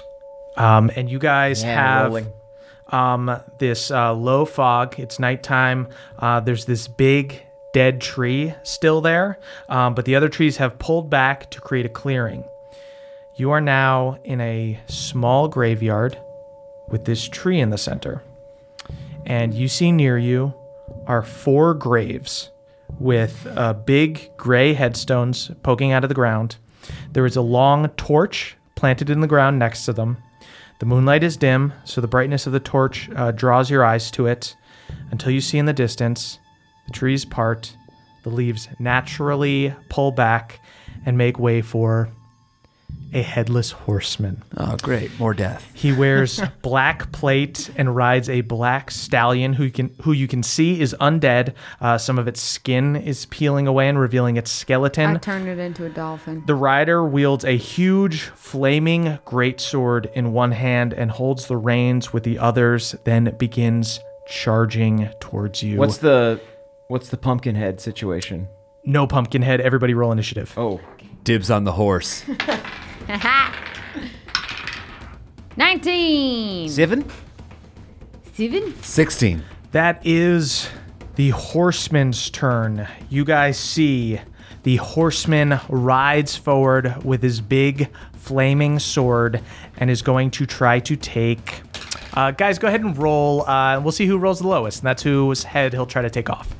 And you guys have rolling. this low fog. It's nighttime. There's this big dead tree still there, but the other trees have pulled back to create a clearing. You are now in a small graveyard with this tree in the center. And you see near you are 4 graves with big gray headstones poking out of the ground. There is a long torch planted in the ground next to them. The moonlight is dim, so the brightness of the torch draws your eyes to it until you see in the distance the trees part, the leaves naturally pull back and make way for a headless horseman. Oh, great. More death. He wears black plate and rides a black stallion who you can see is undead. Some of its skin is peeling away and revealing its skeleton. I turned it into a dolphin. The rider wields a huge flaming greatsword in one hand and holds the reins with the others, then begins charging towards you. What's the Pumpkinhead situation? No, Pumpkinhead. Everybody roll initiative. Oh. Dibs on the horse. 19. 7? 7? 16. That is the horseman's turn. You guys see the horseman rides forward with his big flaming sword and is going to try to take... guys, go ahead and roll. We'll see who rolls the lowest, and that's whose head he'll try to take off.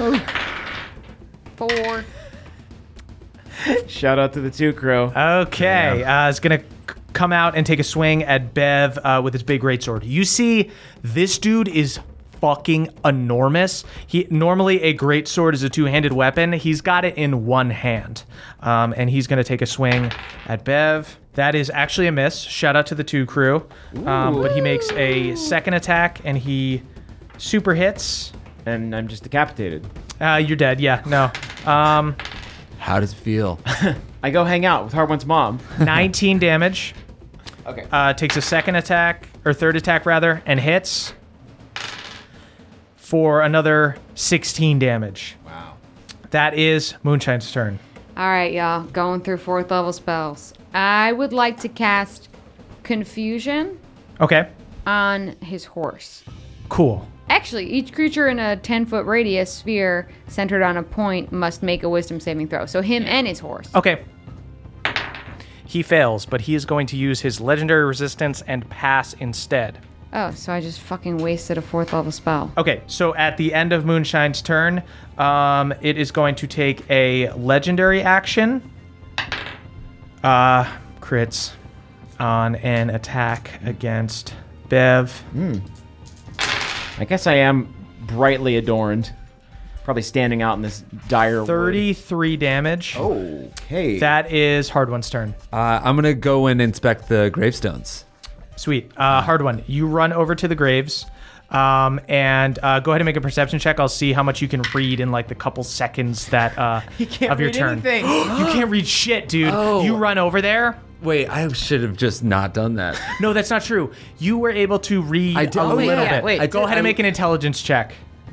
4. Shout out to the 2 Crow. Okay, it's going to come out and take a swing at Bev with his big greatsword. You see, this dude is fucking enormous. Normally a greatsword is a two-handed weapon. He's got it in one hand, and he's going to take a swing at Bev. That is actually a miss. Shout out to the 2 Crew. But he makes a second attack, and he super hits. And I'm just decapitated. You're dead. Yeah, no. How does it feel? I go hang out with Hard1's mom. 19 damage. Okay. Takes a second attack, or third attack rather, and hits for another 16 damage. Wow. That is Moonshine's turn. All right, y'all. Going through 4th level spells. I would like to cast Confusion Okay, on his horse. cool. Actually, each creature in a 10-foot radius sphere centered on a point must make a wisdom saving throw. So him and his horse. Okay. He fails, but he is going to use his legendary resistance and pass instead. Oh, so I just fucking wasted a 4th level spell. Okay, so at the end of Moonshine's turn, it is going to take a legendary action. Crits on an attack against Bev. I guess I am brightly adorned. Probably standing out in this dire 33 damage. Okay. That is Hard1's turn. I'm going to go and inspect the gravestones. Sweet. Hard1, you run over to the graves and go ahead and make a perception check. I'll see how much you can read in like the couple seconds that You can't of your read turn. anything. You can't read shit, dude. Oh. You run over there. Wait, I should have just not done that. No, that's not true. You were able to read I did- a oh, little yeah, bit. wait. Go ahead and make an intelligence check.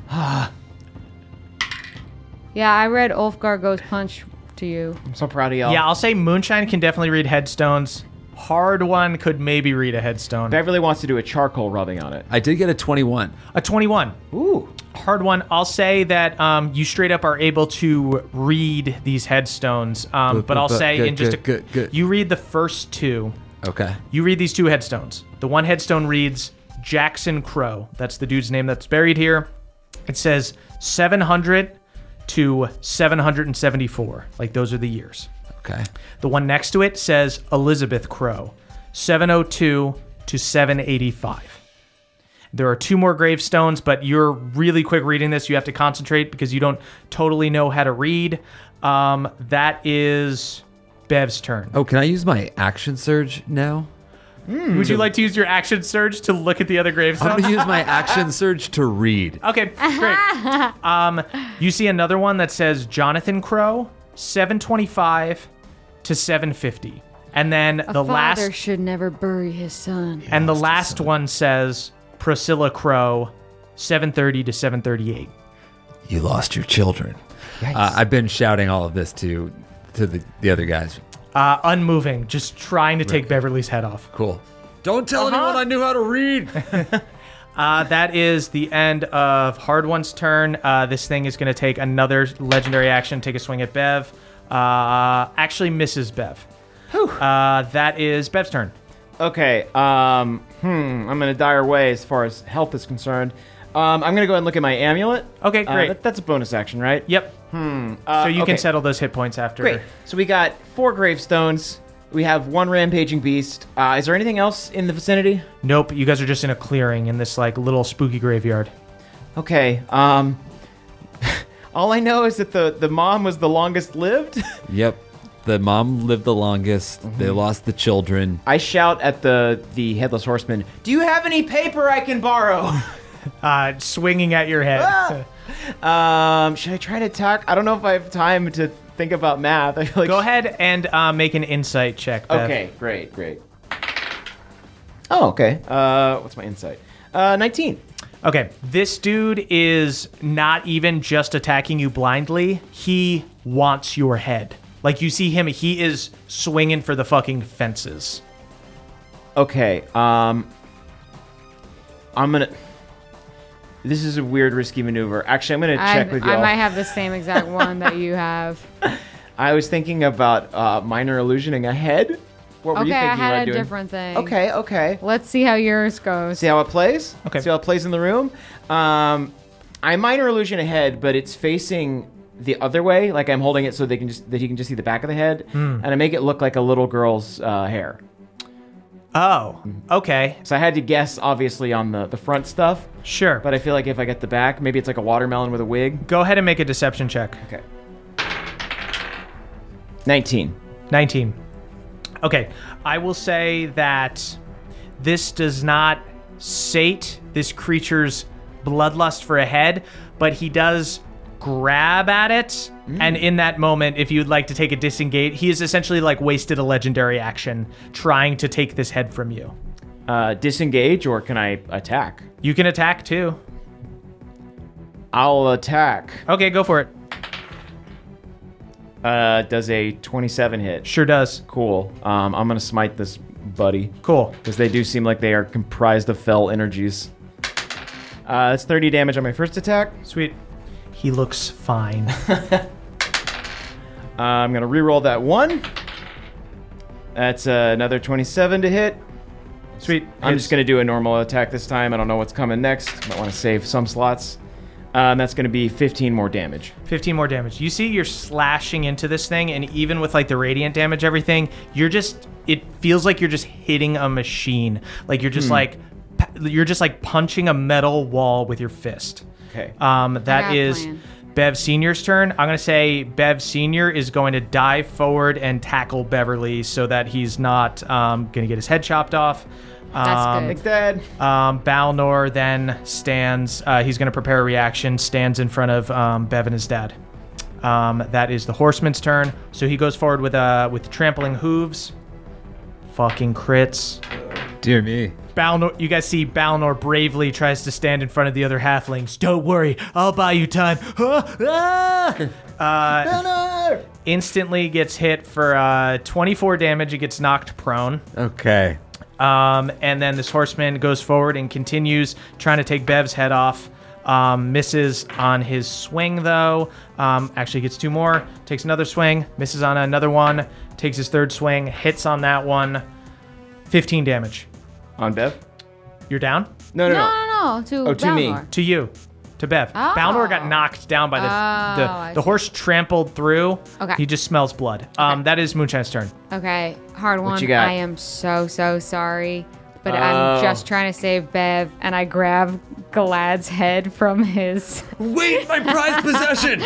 Yeah, I read Ulfgar Goes Punch to you. I'm so proud of y'all. Yeah, I'll say Moonshine can definitely read headstones. Hard1 could maybe read a headstone. Beverly wants to do a charcoal rubbing on it. I did get a 21. A 21. Ooh. Hard1, I'll say that you straight up are able to read these headstones, but I'll say good, in just good. you read the first two. Okay. You read these two headstones. The one headstone reads Jackson Crow. That's the dude's name that's buried here. It says 700 to 774. Like those are the years. Okay. The one next to it says Elizabeth Crow, 702 to 785. There are two more gravestones, but you're really quick reading this. You have to concentrate because you don't totally know how to read. That is Bev's turn. Oh, can I use my action surge now? Would you like to use your action surge to look at the other I'm gravestones? going to use my action surge to read. Okay, great. You see another one that says Jonathan Crow, 725 to 750. And then A the father last should never bury his son. and the last one says Priscilla Crow, 730 to 738. You lost your children. I've been shouting all of this to the other guys. Unmoving, just trying to take Beverly's head off. Cool. Don't tell anyone I knew how to read. That is the end of Hard1's turn. This thing is going to take another legendary action, take a swing at Bev. Actually misses Bev. That is Bev's turn. Okay. I'm in a dire way as far as health is concerned. I'm gonna go ahead and look at my amulet. Okay, great. That's a bonus action, right? Yep. So you okay. can settle those hit points after. Great. So we got 4 gravestones. We have 1 rampaging beast. Is there anything else in the vicinity? Nope, you guys are just in a clearing in this like little spooky graveyard. Okay. All I know is that the mom was the longest lived. Yep. The mom lived the longest. They lost the children. I shout at the headless horseman. Do you have any paper I can borrow? Swinging at your head. Should I try to attack? I don't know if I have time to think about math. I feel like Go ahead and make an insight check, Bev. Okay, great. Oh, okay. What's my insight? 19. Okay, this dude is not even just attacking you blindly. He wants your head. Like, you see him, he is swinging for the fucking fences. Okay, I'm gonna... This is a weird, risky maneuver. Actually, I'm gonna check with y'all. I might have the same exact one that you have. I was thinking about minor illusioning a head. What were you thinking I had about a doing? different thing. Okay. Let's see how yours goes. See how it plays? Okay. See how it plays in the room? I minor illusion a head, but it's facing the other way. Like, I'm holding it so that he can just see the back of the head. And I make it look like a little girl's hair. Oh, okay. So I had to guess, obviously, on the front stuff. Sure. But I feel like if I get the back, maybe it's like a watermelon with a wig. Go ahead and make a deception check. Okay. 19. 19. Okay, I will say that this does not sate this creature's bloodlust for a head, but he does grab at it. And in that moment, if you'd like to take a disengage, he has essentially like wasted a legendary action trying to take this head from you. Disengage, or can I attack? You can attack too. I'll attack. Okay, go for it. Does a 27 hit? Sure does. Cool. I'm gonna smite this buddy. Cool. Because they do seem like they are comprised of fell energies. That's 30 damage on my first attack. Sweet. He looks fine. I'm gonna reroll that one. That's another 27 to hit. Sweet. I'm just gonna do a normal attack this time. I don't know what's coming next. Might want to save some slots. That's gonna be 15 more damage. 15 more damage. You see you're slashing into this thing, and even with like the radiant damage, everything, it feels like you're just hitting a machine. Like you're just like punching a metal wall with your fist. Okay. That is Bev Senior's turn. I'm going to say Bev Senior is going to dive forward and tackle Beverly so that he's not going to get his head chopped off. That's good. Thanks, Dad. Balnor then stands. He's going to prepare a reaction. Stands in front of Bev and his dad. That is the horseman's turn. So he goes forward with trampling hooves. Fucking crits. Dear me. Balnor, you guys see Balnor bravely tries to stand in front of the other halflings. Don't worry, I'll buy you time. Balnor! Instantly gets hit for 24 damage. He gets knocked prone. Okay. And then this horseman goes forward and continues trying to take Bev's head off. Misses on his swing, though. Actually gets 2 more. Takes another swing. Misses on another one. Takes his 3rd swing. Hits on that one. 15 damage. On Bev? You're down? No. To to me. Balnor. To you. To Bev. Oh. Balnor got knocked down by I the see. horse trampled through. Okay. He just smells blood. That is Moonshine's turn. Okay, hard one. you got? I am so sorry, but I'm just trying to save Bev, and I grab Galad's head from his Wait, my prized possession!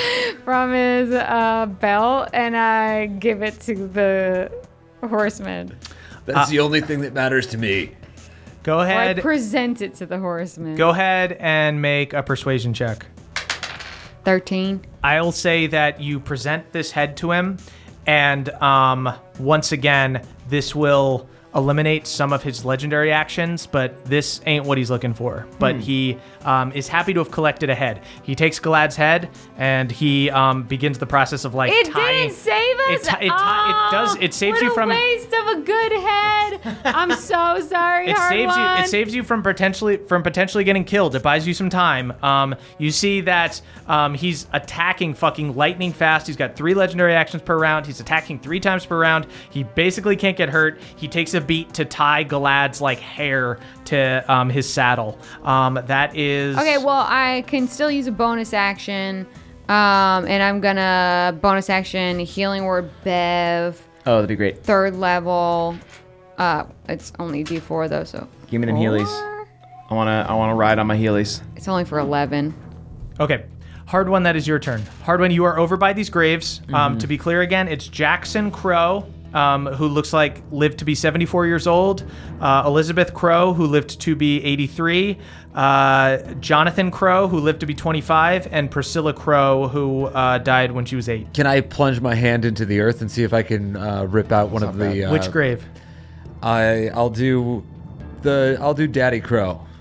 belt, and I give it to the horseman. That's the only thing that matters to me. Go Or I ahead. present it to the horseman. Go ahead and make a persuasion check. 13. I'll say that you present this head to him, and once again, this will eliminate some of his legendary actions, but this ain't what he's looking for. But he is happy to have collected a head. He takes Galad's head, and he begins the process of like It tying. didn't save us. It saves you from What a waste of a good head. I'm so sorry. It saves you from potentially getting killed. It buys you some time. You see that he's attacking fucking lightning fast. He's got 3 legendary actions per round. He's attacking 3 times per round. He basically can't get hurt. He takes a beat to tie Galad's like hair to his saddle. That is Okay, well, I can still use a bonus action. And I'm gonna bonus action healing word Bev. Oh, that'd be great. 3rd level. It's only D4 though, so Give me them Heelys. I wanna ride on my Heelys. it's only for 11. Okay. Hard one, that is your turn. Hard one, you are over by these graves. To be clear again, it's Jackson Crow, who looks like lived to be 74 years old. Elizabeth Crow, who lived to be 83. Jonathan Crow, who lived to be 25. And Priscilla Crow, who died when she was 8. Can I plunge my hand into the earth and see if I can rip out one of the... Which grave? I'll do Daddy Crow.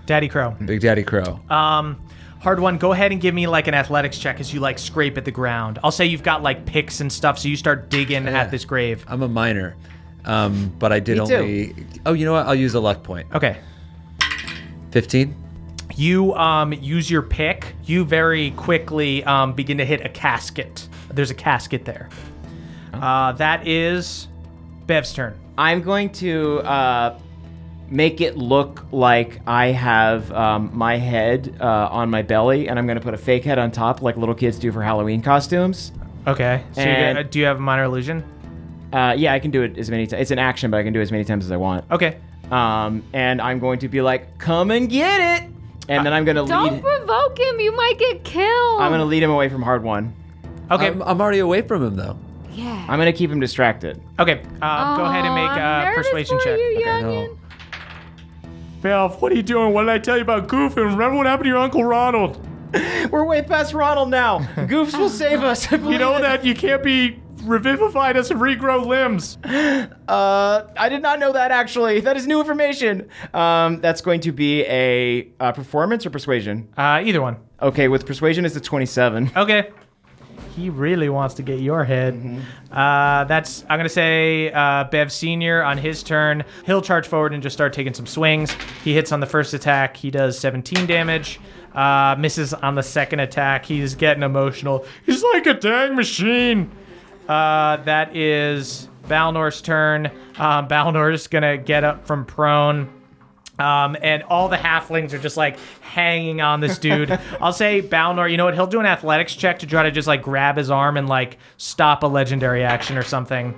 Daddy Crow. Big Daddy Crow. Hard one. Go ahead and give me like an athletics check as you like scrape at the ground. I'll say you've got like picks and stuff, so you start digging at this grave. I'm a miner, but I did Me only. too. Oh, you know what? I'll use a luck point. Okay. 15. You use your pick. You very quickly begin to hit a casket. There's a casket there. That is Bev's turn. I'm going to make it look like I have my head on my belly, and I'm going to put a fake head on top like little kids do for Halloween costumes. Okay. So And- do you have a minor illusion? Yeah, I can do it as many times. It's an action, but I can do it as many times as I want. Okay. And I'm going to be like, come and get it! And then I'm going to Don't lead... provoke him. You might get killed. I'm going to lead him away from hard one. Okay. I'm already away from him though. Yeah. I'm going to keep him distracted. Okay. Go ahead and make I'm a nervous persuasion for check. you, No. youngin'. Bev, what are you doing? What did I tell you about Goof? And remember what happened to your Uncle Ronald? We're way past Ronald now. Goofs will save us. You know that you can't be revivified as a regrow limbs. I did not know that, actually. That is new information. That's going to be a performance or persuasion? Either one. Okay, with persuasion, it's a 27. Okay. He really wants to get your head. I'm going to say Bev Sr. on his turn. He'll charge forward and just start taking some swings. He hits on the first attack. He does 17 damage. Misses on the second attack. He's getting emotional. He's like a dang machine. That is Balnor's turn. Balnor's going to get up from prone. And all the halflings are just like hanging on this dude. I'll say Balnor, you know what? He'll do an athletics check to try to just like grab his arm and like stop a legendary action or something.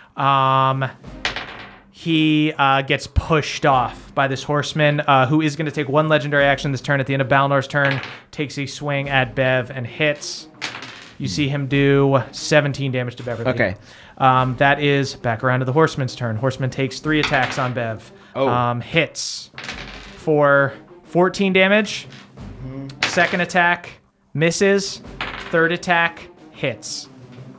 He gets pushed off by this horseman who is going to take one legendary action this turn. At the end of Balnor's turn, takes a swing at Bev and hits. You see him do 17 damage to Beverly. Okay. That is back around to the horseman's turn. Horseman takes 3 attacks on Bev. Hits for 14 damage. Second attack misses. Third attack hits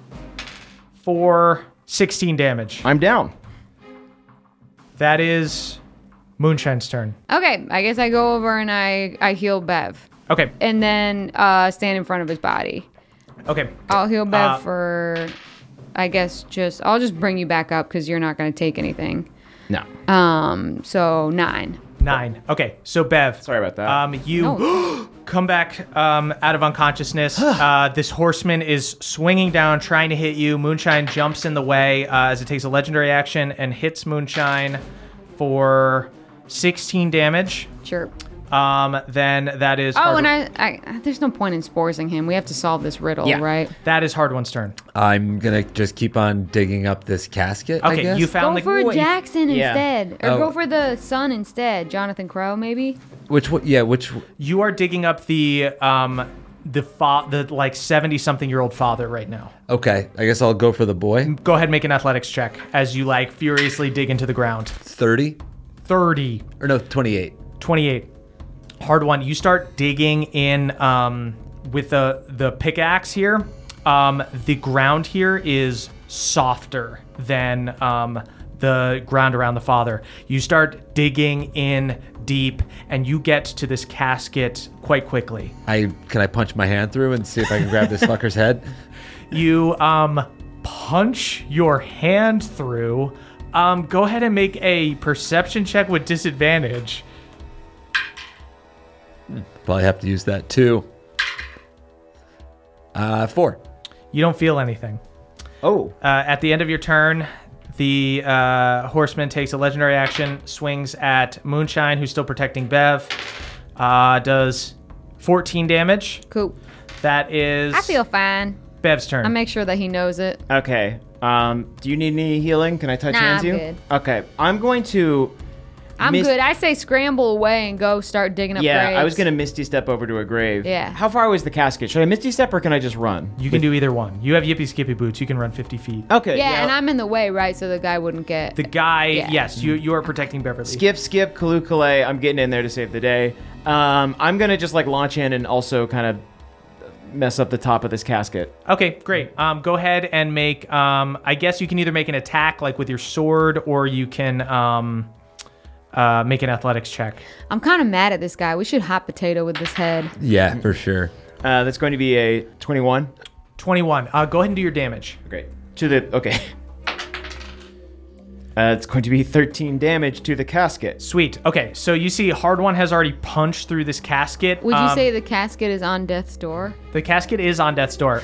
for 16 damage. I'm down. That is Moonshine's turn. Okay, I guess I go over and I heal Bev. Okay. And then stand in front of his body. Okay. I'll heal Bev for, I guess, I'll just bring you back up because you're not going to take anything. No. So 9. 9. Okay. So Bev. Sorry about that. You No. come back out of unconsciousness. This horseman is swinging down, trying to hit you. Moonshine jumps in the way as it takes a legendary action and hits Moonshine for 16 damage. Sure. Then that is Oh, hard, and I there's no point in sporsing him. We have to solve this riddle, Yeah. right? that is Hard One's turn. I'm gonna just keep on digging up this casket. I Okay, guess. you found Go the for wait, Jackson yeah. instead. Or Oh. go for the son instead. Jonathan Crow, maybe? Which one? Yeah, which? You are digging up the like 70-something-year-old father right now. Okay, I guess I'll go for the boy. Go ahead and make an athletics check as you like furiously dig into the ground. 30 30. or no, 28. 28. Hard One. You start digging in with the pickaxe here. The ground here is softer than the ground around the father. You start digging in deep, and you get to this casket quite quickly. Can I punch my hand through and see if I can grab this fucker's head? You punch your hand through. Go ahead and make a perception check with disadvantage. Probably have to use that too. 4. You don't feel anything. Oh. At the end of your turn, the horseman takes a legendary action, swings at Moonshine, who's still protecting Bev. Does 14 damage. Cool. That is I feel fine. Bev's turn. I'll make sure that he knows it. Okay. Do you need any healing? Can I touch Nah, hands I'm you? good. Okay. I'm going to... I'm good. I say scramble away and go start digging up Yeah, graves. I was going to Misty Step over to a grave. Yeah. How far away is the casket? Should I Misty Step or can I just run? you can do either one. You have Yippee Skippy boots. You can run 50 feet. Okay. Yeah, and I'm in the way, right? So the guy wouldn't get... The guy, Yeah. yes, you are protecting Beverly. Skip, Kalukale. I'm getting in there to save the day. I'm going to just like launch in and also kind of mess up the top of this casket. Okay, great. Go ahead and make, I guess you can either make an attack like with your sword or you can make an athletics check. I'm kind of mad at this guy. We should hot potato with this head. Yeah, for sure. That's going to be a 21. 21. Go ahead and do your damage. Great. Okay. It's going to be 13 damage to the casket. Sweet. Okay, so you see Hard One has already punched through this casket. Would you say the casket is on death's door? The casket is on death's door.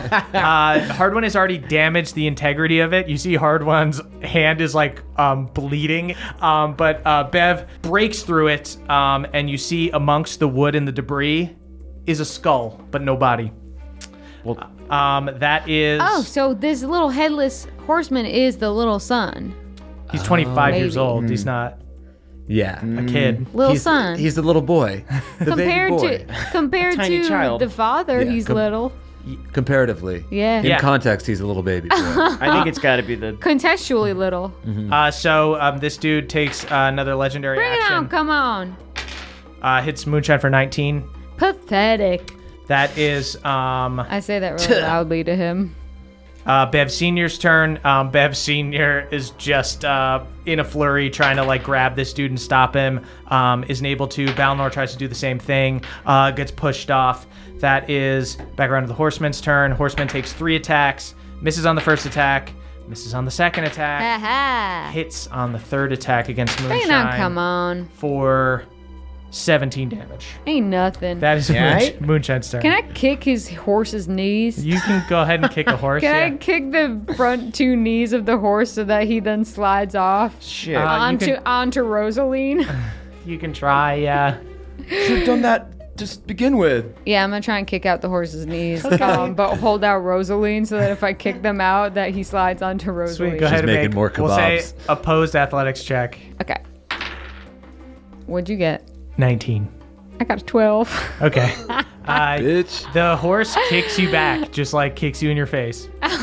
Hard One has already damaged the integrity of it. You see Hard One's hand is like bleeding, but Bev breaks through it, and you see amongst the wood and the debris is a skull, but no body. Well, that is... Oh, so this little headless horseman is the little son. He's 25 years maybe. old. He's not Yeah. a kid. Little son. He's the little boy. The baby boy. compared Tiny to child. the father, Yeah, he's little. Comparatively. Yeah. In Yeah. context, he's a little baby boy. I think it's got to be the... Contextually little. So this dude takes another legendary Bring it action. on, come on. Hits Moonshine for 19. Pathetic. That is I say that really loudly to him. Bev Senior's turn. Bev Senior is just in a flurry trying to like grab this dude and stop him. Isn't able to. Balnor tries to do the same thing. Gets pushed off. That is back around to the Horseman's turn. Horseman takes 3 attacks. Misses on the first attack. Misses on the second attack. Ha Hits on the third attack against Bring it on, Moonshine come on. for 17 damage. Ain't nothing. That is right? Moonshine's turn. Can I kick his horse's knees? You can go ahead and kick a horse. Can I yeah. kick the front 2 knees of the horse so that he then slides off Shit. onto Rosaline? You can try, yeah. Should have done that to begin with. Yeah, I'm gonna try and kick out the horse's knees, but hold out Rosaline so that if I kick them out, that he slides onto Rosaline. Sweet, go ahead and making make, more we'll say kebabs. opposed athletics check. Okay. What'd you get? 19. I got a 12. Okay. Bitch. The horse kicks you back, just like kicks you in your face.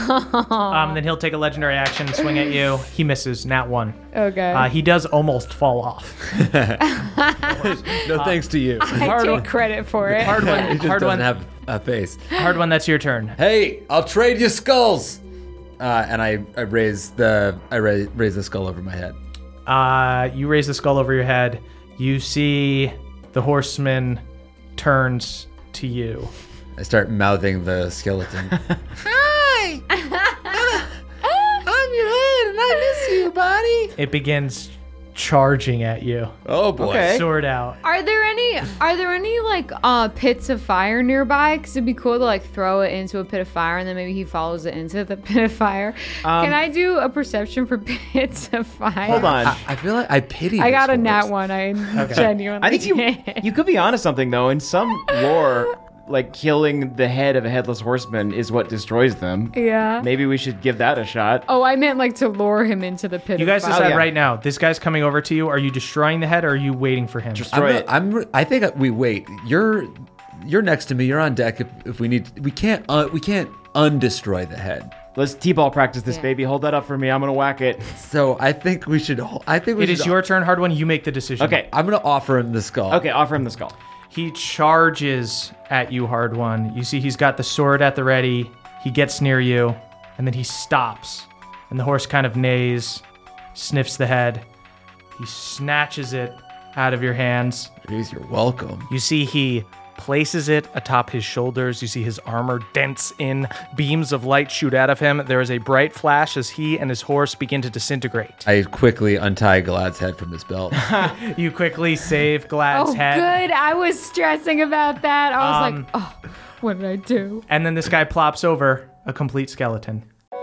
Then he'll take a legendary action and swing at you. He misses, nat 1. Okay. He does almost fall off. No thanks to you. I take credit for it. Hard one. He just Hard doesn't one. have a face. Hard one. That's your turn. Hey, I'll trade you skulls. And I raise the skull over my head. You raise the skull over your head. You see the horseman turns to you. I start mouthing the skeleton. Hi! I'm your head and I miss you, buddy. It begins charging at you. Oh boy. Okay. Sword out. Are there any like pits of fire nearby? Because it'd be cool to like throw it into a pit of fire and then maybe he follows it into the pit of fire. Can I do a perception for pits of fire? Hold on. I feel like I pity I this got a horse. nat 1. I genuinely I think you could be onto something though. In some lore, like killing the head of a headless horseman is what destroys them. Yeah. Maybe we should give that a shot. Oh, I meant like to lure him into the pit You of guys fire. decide yeah. right now. This guy's coming over to you. Are you destroying the head or are you waiting for him? Destroy it. I think we wait. You're next to me. You're on deck. If we need, we can't undestroy the head. Let's T-ball practice this, Yeah. baby. Hold that up for me. I'm gonna whack it. So I think we should. It is your turn, Hard One. You make the decision. Okay. I'm gonna offer him the skull. Okay. Offer him the skull. He charges at you, Hard One. You see he's got the sword at the ready. He gets near you, and then he stops. And the horse kind of neighs, sniffs the head. He snatches it out of your hands. Jeez, you're welcome. You see he places it atop his shoulders. You see his armor dents in. Beams of light shoot out of him. There is a bright flash as he and his horse begin to disintegrate. I quickly untie Glad's head from his belt. You quickly save Glad's Oh, head. good. I was stressing about that. I was like, oh, what did I do? And then this guy plops over a complete skeleton.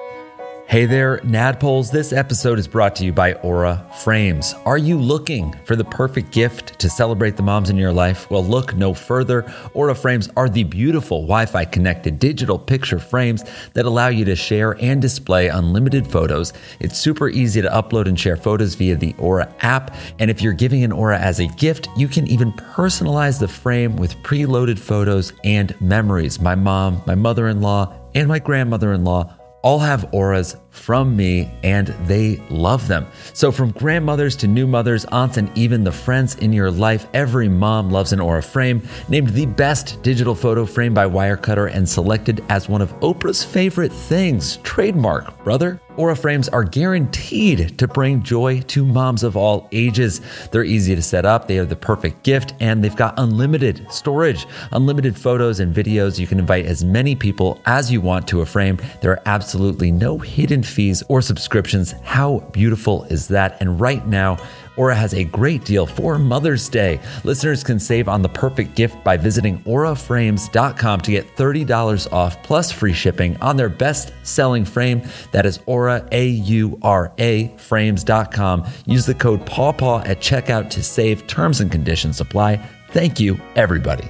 Hey there, Nadpoles. This episode is brought to you by Aura Frames. Are you looking for the perfect gift to celebrate the moms in your life? Well, look no further. Aura Frames are the beautiful Wi-Fi connected digital picture frames that allow you to share and display unlimited photos. It's super easy to upload and share photos via the Aura app. And if you're giving an Aura as a gift, you can even personalize the frame with preloaded photos and memories. My mom, my mother-in-law, and my grandmother-in-law all have auras from me, and they love them. So from grandmothers to new mothers, aunts, and even the friends in your life, every mom loves an Aura frame, named the best digital photo frame by Wirecutter and selected as one of Oprah's favorite things. Trademark, brother. Aura frames are guaranteed to bring joy to moms of all ages. They're easy to set up, they are the perfect gift, and they've got unlimited storage, unlimited photos and videos. You can invite as many people as you want to a frame. There are absolutely no hidden fees or subscriptions. How beautiful is that? And right now, Aura has a great deal for Mother's Day. Listeners can save on the perfect gift by visiting auraframes.com to get $30 off plus free shipping on their best-selling frame. That is Aura, A-U-R-A, frames.com. Use the code PAWPAW at checkout to save. Terms and conditions apply. Thank you, everybody.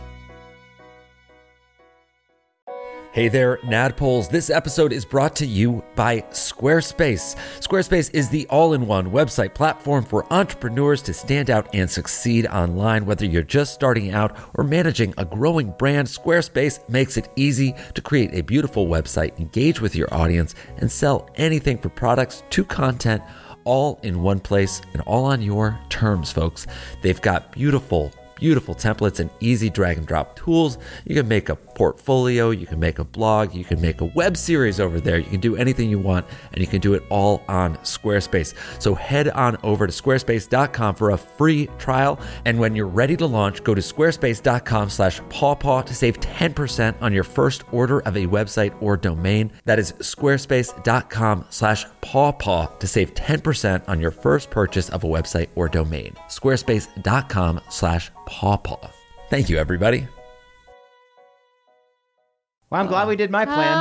Hey there, Nadpoles. This episode is brought to you by Squarespace. Squarespace is the all-in-one website platform for entrepreneurs to stand out and succeed online. Whether you're just starting out or managing a growing brand, Squarespace makes it easy to create a beautiful website, engage with your audience, and sell anything from products to content, all in one place and all on your terms, folks. They've got beautiful templates and easy drag and drop tools. You can make a portfolio, you can make a blog, you can make a web series over there. You can do anything you want, and you can do it all on Squarespace. So head on over to squarespace.com for a free trial. And when you're ready to launch, go to squarespace.com/pawpaw to save 10% on your first order of a website or domain. That is squarespace.com/pawpaw to save 10% on your first purchase of a website or domain. Squarespace.com/pawpaw. Thank you, everybody. Well, I'm glad we did my plan.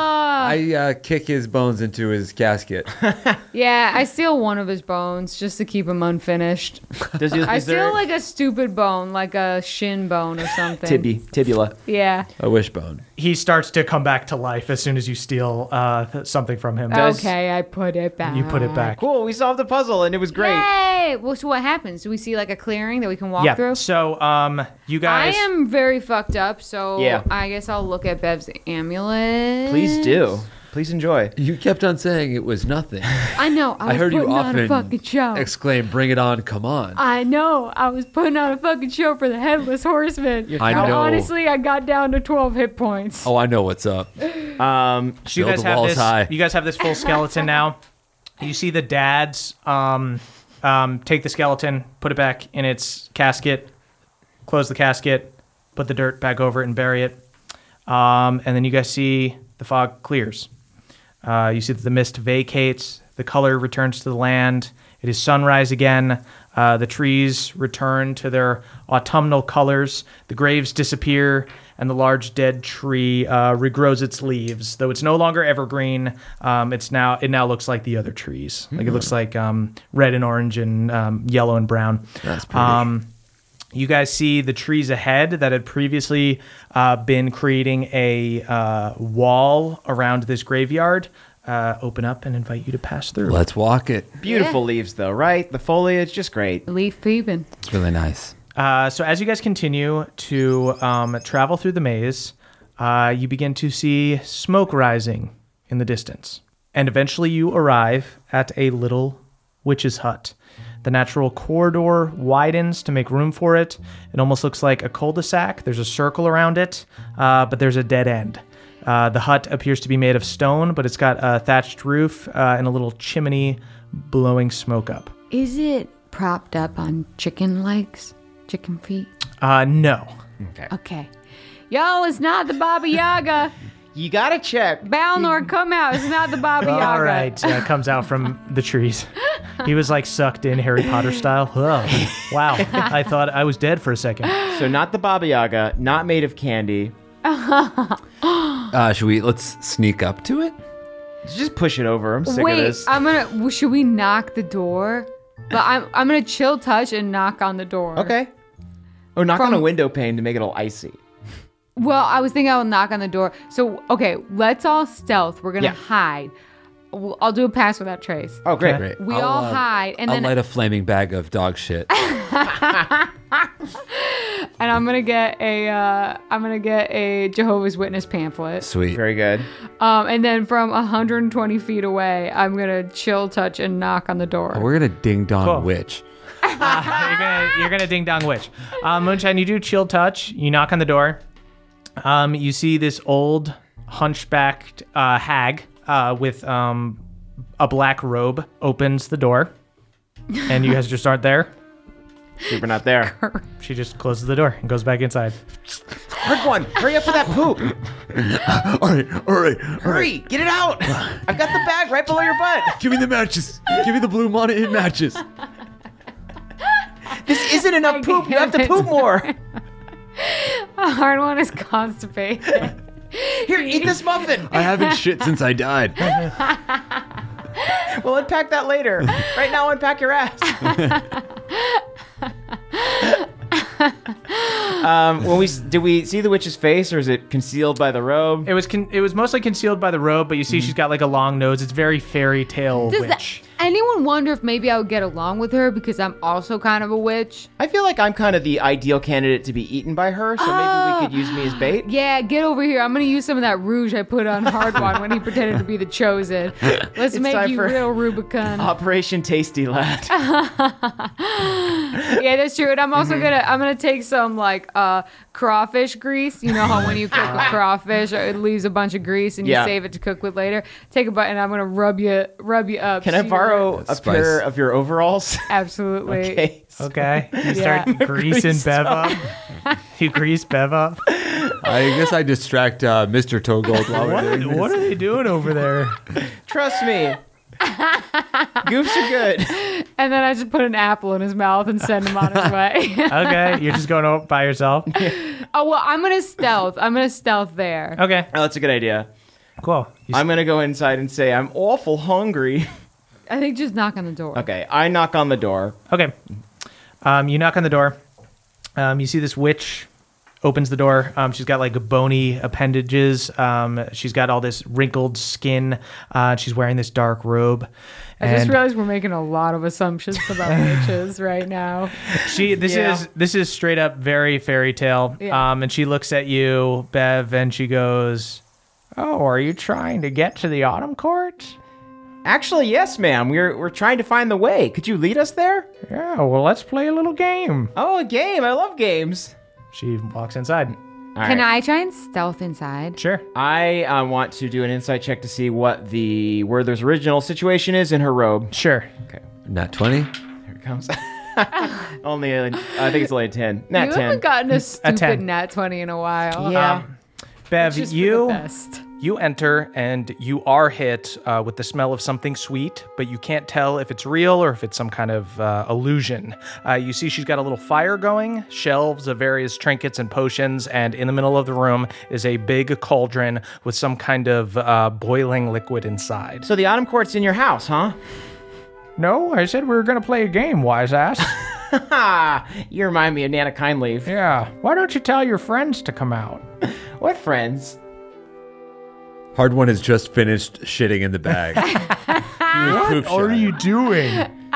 I kick his bones into his casket. Yeah, I steal one of his bones just to keep him unfinished. I steal like a stupid bone, like a shin bone or something. Tibula. Yeah. A wishbone. He starts to come back to life as soon as you steal something from him. Okay, I put it back. You put it back. Cool, we solved the puzzle and it was great. Yay! Well, so what happens? Do we see like a clearing that we can walk through? So, you guys... I am very fucked up, so Yeah. I guess I'll look at Bev's amulet. Please do. Please enjoy. You kept on saying it was nothing. I know. I was heard you putting on a often fucking show. exclaim, "Bring it on, come on." I know. I was putting on a fucking show for the Headless Horseman. I know. Honestly, I got down to 12 hit points. Oh, I know what's up. So you Build guys the have walls this. high. You guys have this full skeleton now. You see the dads take the skeleton, put it back in its casket, close the casket, put the dirt back over it, and bury it. And then you guys see the fog clears. You see that the mist vacates. The color returns to the land. It is sunrise again. The trees return to their autumnal colors. The graves disappear, and the large dead tree regrows its leaves. Though it's no longer evergreen, it now looks like the other trees. Like it looks like red and orange and yellow and brown. That's pretty. You guys see the trees ahead that had previously been creating a wall around this graveyard open up and invite you to pass through. Let's walk it. Beautiful leaves, though, right? The foliage, just great. Leaf peeping. It's really nice. So as you guys continue to travel through the maze, you begin to see smoke rising in the distance. And eventually you arrive at a little witch's hut. The natural corridor widens to make room for it. It almost looks like a cul-de-sac. There's a circle around it, but there's a dead end. The hut appears to be made of stone, but it's got a thatched roof and a little chimney blowing smoke up. Is it propped up on chicken legs? Chicken feet? No. Okay. Yo, it's not the Baba Yaga. You gotta check. Balnor, come out. It's not the Baba Yaga. All right, comes out from the trees. He was like sucked in Harry Potter style. Oh, wow. I thought I was dead for a second. So not the Baba Yaga, not made of candy. Let's sneak up to it? Just push it over. I'm sick of Wait, this. should we knock the door? But I'm gonna chill touch and knock on the door. Okay. Or knock on a window pane to make it all icy. Well, I was thinking I would knock on the door. So, okay, let's all stealth. We're gonna hide. I'll do a pass without trace. Oh, great. Great. We all hide, and I'll then light a flaming bag of dog shit. and I'm gonna get a Jehovah's Witness pamphlet. Sweet. Very good. And then from 120 feet away, I'm gonna chill touch and knock on the door. We're gonna ding dong Cool. witch. You're gonna ding dong witch. Moonshine, you do chill touch. You knock on the door. You see this old hunchbacked hag with a black robe opens the door, and you guys just aren't there. We're not there. She just closes the door and goes back inside. Hard one, hurry up with that poop. All right. Hurry, get it out. I've got the bag right below your butt. Give me the matches. Give me the blue Monahan matches. This isn't enough poop. You have to poop more. A hard one is constipated. Here, eat this muffin. I haven't shit since I died. We'll unpack that later. Right now, unpack your ass. Did we see the witch's face, or is it concealed by the robe? It was mostly concealed by the robe, but you see she's got like a long nose. It's very fairy tale witch. Anyone wonder if maybe I would get along with her because I'm also kind of a witch? I feel like I'm kind of the ideal candidate to be eaten by her, so maybe we could use me as bait. Yeah, get over here. I'm going to use some of that rouge I put on Hardwon when he pretended to be the chosen. Let's make you real Rubicon. Operation Tasty Lad. Yeah, that's true. And I'm also gonna take some like crawfish grease. You know how when you cook with crawfish, it leaves a bunch of grease and you save it to cook with later. Take a bite and I'm gonna rub you up. Can I borrow a pair of your overalls? Absolutely. Okay. You start greasing Bev up. You grease Bev up. I guess I distract Mr. Togold while we're doing this. What are they doing over there? Trust me. Goofs are good. And then I just put an apple in his mouth and send him on his way. Okay, you're just going out by yourself? Oh, well, I'm going to stealth there. Okay. Oh, that's a good idea. Cool. I'm going to go inside and say, I'm awful hungry. I think just knock on the door. Okay, I knock on the door. Okay. You knock on the door. You see this witch opens the door. She's got like bony appendages. She's got all this wrinkled skin. She's wearing this dark robe. I just realized we're making a lot of assumptions about witches right now. This is straight up very fairy tale. Yeah. And she looks at you, Bev, and she goes, "Oh, are you trying to get to the Autumn Court?" Actually, yes, ma'am. We're trying to find the way. Could you lead us there? Yeah, well, let's play a little game. Oh, a game. I love games. She walks inside. Can I try and stealth inside? Sure. I want to do an insight check to see what the Werther's original situation is in her robe. Sure. Okay. Nat 20? Here it comes. Only, I think it's only a 10. Nat 10. You haven't gotten a stupid 10. nat 20 in a while. Yeah. Bev, Which is for the best. You enter and you are hit with the smell of something sweet, but you can't tell if it's real or if it's some kind of illusion. You see she's got a little fire going, shelves of various trinkets and potions, and in the middle of the room is a big cauldron with some kind of boiling liquid inside. So the Autumn Court's in your house, huh? No, I said we were going to play a game, wise ass. You remind me of Nana Kindleaf. Yeah. Why don't you tell your friends to come out? What friends? Hard One has just finished shitting in the bag. What are you doing?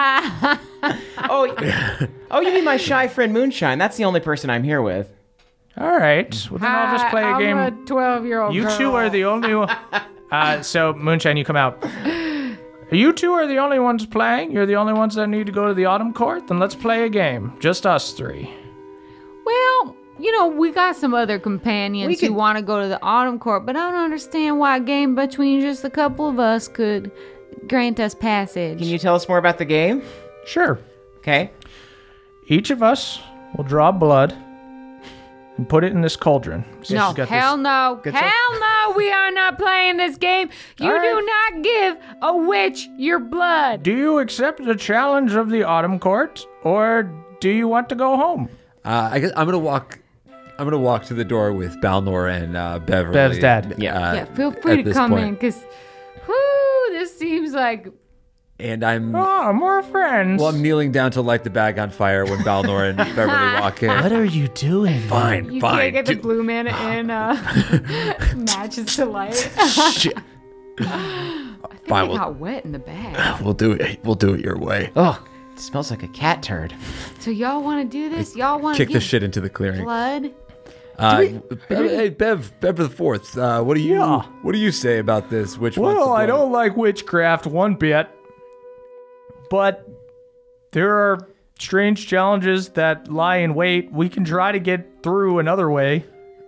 Oh, you mean my shy friend Moonshine? That's the only person I'm here with. All right. Well, then I'll just play a game. I'm a 12-year-old You girl. two are the only one. So, Moonshine, you come out. You two are the only ones playing? You're the only ones that need to go to the Autumn Court? Then let's play a game. Just us three. Well, we got some other companions who want to go to the Autumn Court, but I don't understand why a game between just a couple of us could grant us passage. Can you tell us more about the game? Sure. Okay. Each of us will draw blood and put it in this cauldron. So No, she's got hell this- no. Hell no, we are not playing this game. You All right. do not give a witch your blood. Do you accept the challenge of the Autumn Court, or do you want to go home? I guess I'm gonna walk to the door with Balnor and Beverly. Bev's dad. Yeah, feel free to come in, because this seems like... And I'm Oh, more friends. I'm kneeling down to light the bag on fire when Balnor and Beverly walk in. What are you doing? Fine, You fine. can't get the blue man in matches to light. Shit. I Fine, got wet in the bag. we'll do it. We'll do it your way. Oh, it smells like a cat turd. So y'all want to do this? Y'all want to Kick the get shit into the clearing. blood? Hey, Bev the Fourth. What do you say about this? Which one's the Well, I blood? don't like witchcraft one bit, but there are strange challenges that lie in wait. We can try to get through another way.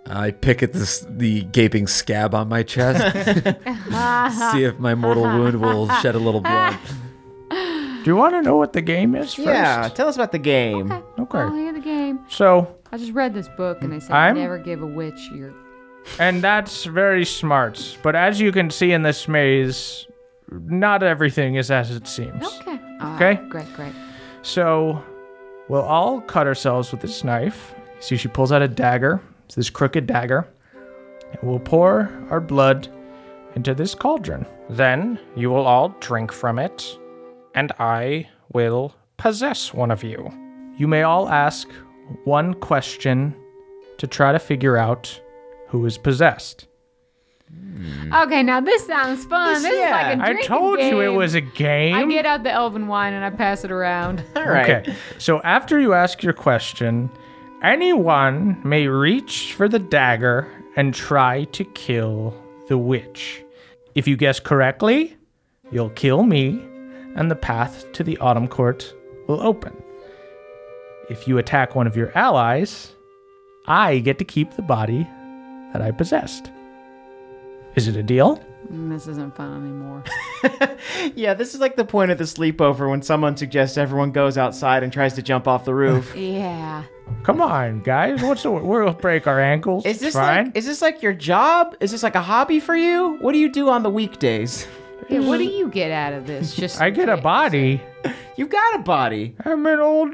I pick at the gaping scab on my chest. See if my mortal wound will shed a little blood. Do you want to know what the game is first? Yeah, tell us about the game. Okay. I'll hear the game. So, I just read this book and they said I'm- never give a witch your. and that's very smart. But as you can see in this maze, not everything is as it seems. Okay. Okay. Great. So, we'll all cut ourselves with this knife. See, she pulls out a dagger. It's this crooked dagger. And we'll pour our blood into this cauldron. Then you will all drink from it, and I will possess one of you. You may all ask one question to try to figure out who is possessed. Okay, now this sounds fun. This is like a I drinking told you it game. was a game. I get out the elven wine and I pass it around. All right. Okay, so after you ask your question, anyone may reach for the dagger and try to kill the witch. If you guess correctly, you'll kill me, and the path to the Autumn Court will open. If you attack one of your allies, I get to keep the body that I possessed. Is it a deal? This isn't fun anymore. Yeah, this is like the point of the sleepover when someone suggests everyone goes outside and tries to jump off the roof. Yeah. Come on, guys. We'll break our ankles. Is this Fine. like your job? Is this like a hobby for you? What do you do on the weekdays? Yeah, what do you get out of this? Just I get a body. You've got a body. I'm an old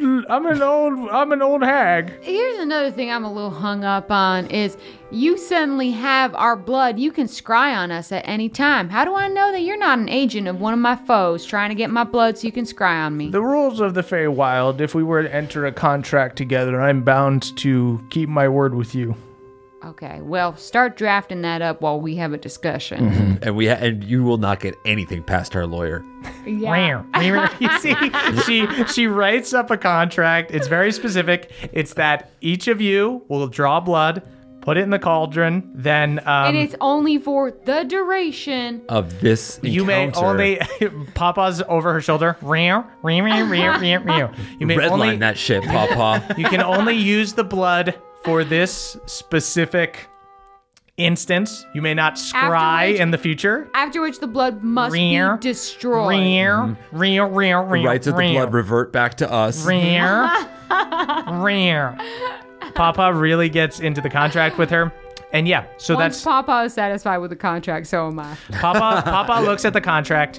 hag. Here's another thing I'm a little hung up on is you suddenly have our blood. You can scry on us at any time. How do I know that you're not an agent of one of my foes trying to get my blood so you can scry on me? The rules of the Feywild, if we were to enter a contract together, I'm bound to keep my word with you. Okay, well, start drafting that up while we have a discussion. And you will not get anything past our lawyer. Yeah. You see, she writes up a contract. It's very specific. It's that each of you will draw blood, put it in the cauldron, then And it's only for the duration. Of this encounter. you may only Papa's over her shoulder. You may Redline only that shit, Papa. you can only use the blood for this specific instance. You may not scry which- in the future. After which the blood must be destroyed. The Rights of the blood revert back to us. Papa really gets into the contract with her. And yeah, so Once that's Papa is satisfied with the contract, so am I. Papa looks at the contract.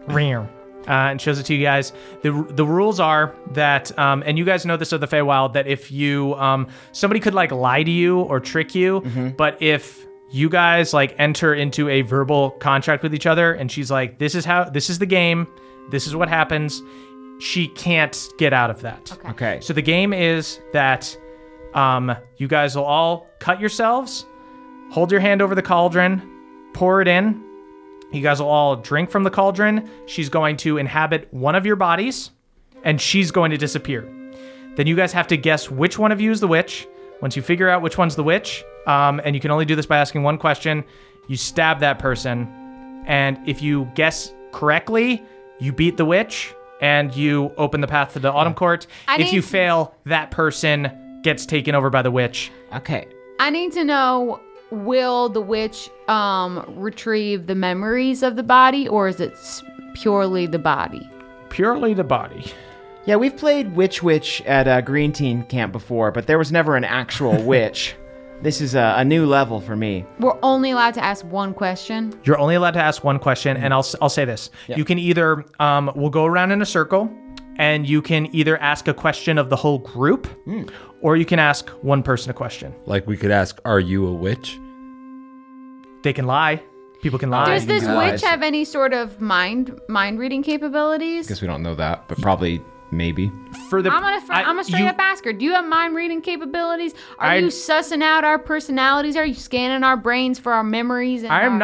And shows it to you guys. The rules are that, and you guys know this of the Feywild, that if you, somebody could like lie to you or trick you, but if you guys like enter into a verbal contract with each other and she's like, this is the game, this is what happens, she can't get out of that. Okay. So the game is that you guys will all cut yourselves, hold your hand over the cauldron, pour it in. You guys will all drink from the cauldron. She's going to inhabit one of your bodies, and she's going to disappear. Then you guys have to guess which one of you is the witch. Once you figure out which one's the witch, and you can only do this by asking one question, you stab that person. And if you guess correctly, you beat the witch, and you open the path to the Autumn Court. If you fail, that person gets taken over by the witch. Okay. I need to know, will the witch retrieve the memories of the body, or is it purely the body? Purely the body. Yeah, we've played Witch at Green Teen Camp before, but there was never an actual witch. This is a new level for me. We're only allowed to ask one question. You're only allowed to ask one question, and I'll say this. You can either, we'll go around in a circle, and you can either ask a question of the whole group, or you can ask one person a question. Like we could ask, are you a witch? They can lie. People can lie. Does this guys. witch have any sort of mind reading capabilities? Guess we don't know that, but probably maybe. For the, I'm gonna straight up ask her. Do you have mind reading capabilities? Are you sussing out our personalities? Are you scanning our brains for our memories? And I am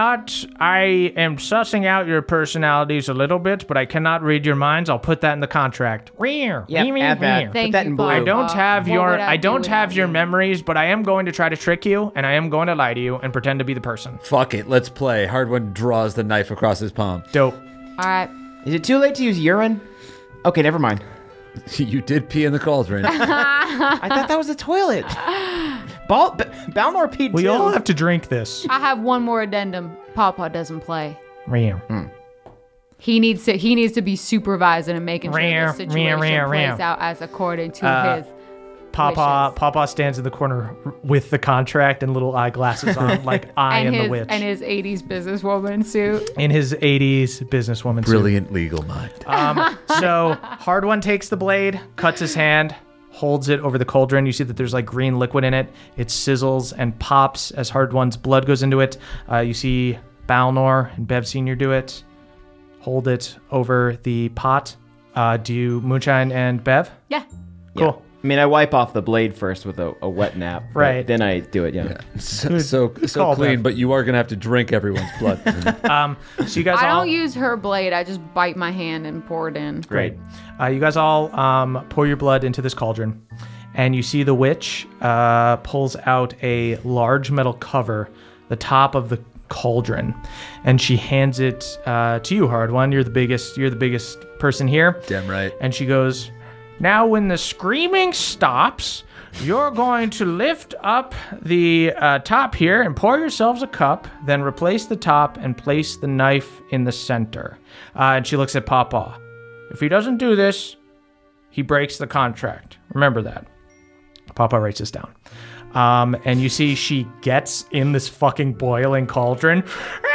sussing out your personalities a little bit, but I cannot read your minds. I'll put that in the contract. Yep, add that. Thank Put that you, in blue. Bob. I don't have What your would I do don't have without your you? memories, but I am going to try to trick you, and I am going to lie to you and pretend to be the person. Fuck it, let's play. Hardwin draws the knife across his palm. Dope. All right. Is it too late to use urine? Okay, never mind. You did pee in the cauldron. I thought that was the toilet. Balnor peed We too. all have to drink this. I have one more addendum. Pawpaw doesn't play. Meow. He needs to be supervising and making sure Meow, the situation meow, meow, plays meow. out as according to his Pawpaw stands in the corner with the contract and little eyeglasses on, like I am the witch. and his 80s businesswoman suit. In his 80s businesswoman suit. Brilliant legal mind. So Hard One takes the blade, cuts his hand, holds it over the cauldron. You see that there's like green liquid in it. It sizzles and pops as Hard One's blood goes into it. You see Balnor and Bev Sr. do it. Hold it over the pot. Do you Moonshine and Bev? Yeah. Cool. I mean, I wipe off the blade first with a wet nap. but Right. Then I do it, yeah. So call, clean, Bev. but you are going to have to drink everyone's blood. So you guys I all don't use her blade. I just bite my hand and pour it in. Great. You guys all pour your blood into this cauldron, and you see the witch pulls out a large metal cover, the top of the cauldron, and she hands it to you, Hard One. You're the biggest person here. Damn right. And she goes, "Now when the screaming stops, you're going to lift up the top here and pour yourselves a cup, then replace the top and place the knife in the center." And she looks at Pawpaw. "If he doesn't do this, he breaks the contract. Remember that." Pawpaw writes this down. And you see she gets in this fucking boiling cauldron.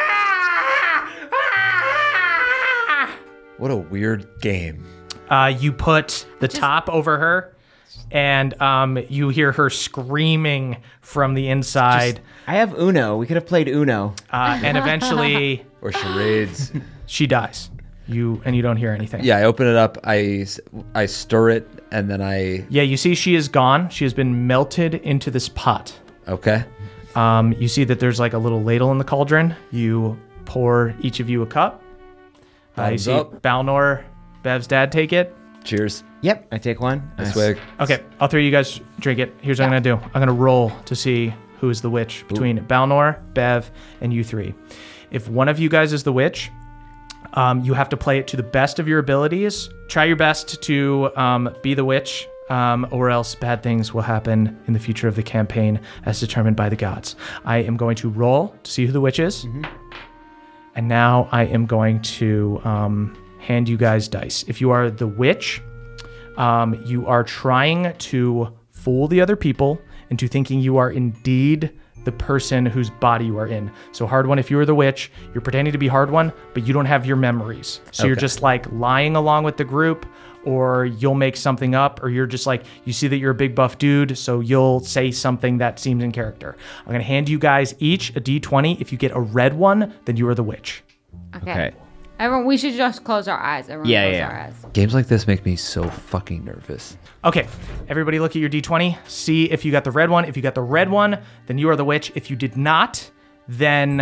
What a weird game. You put the top over her, and you hear her screaming from the inside. I have Uno. We could have played Uno. And eventually Or charades. she dies. You don't hear anything. Yeah, I open it up. I stir it, and then Yeah, you see she is gone. She has been melted into this pot. Okay. You see that there's like a little ladle in the cauldron. You pour each of you a cup. You Thumbs see up. Balnor, Bev's dad take it. Cheers. Yep, I take one. I swig. Okay, all three of you guys drink it. Here's what I'm gonna do. I'm gonna roll to see who is the witch between Balnor, Bev, and you three. If one of you guys is the witch, you have to play it to the best of your abilities. Try your best to be the witch, or else bad things will happen in the future of the campaign as determined by the gods. I am going to roll to see who the witch is. And now I am going to hand you guys dice. If you are the witch, you are trying to fool the other people into thinking you are indeed the person whose body you are in. So Hard One, if you are the witch, you're pretending to be Hard One, but you don't have your memories. So you're just like lying along with the group, or you'll make something up, or you're just like, you see that you're a big buff dude, so you'll say something that seems in character. I'm going to hand you guys each a d20. If you get a red one, then you are the witch. Okay. Everyone, we should just close our eyes. Everyone close our eyes. Games like this make me so fucking nervous. Okay, everybody look at your d20. See if you got the red one. If you got the red one, then you are the witch. If you did not, then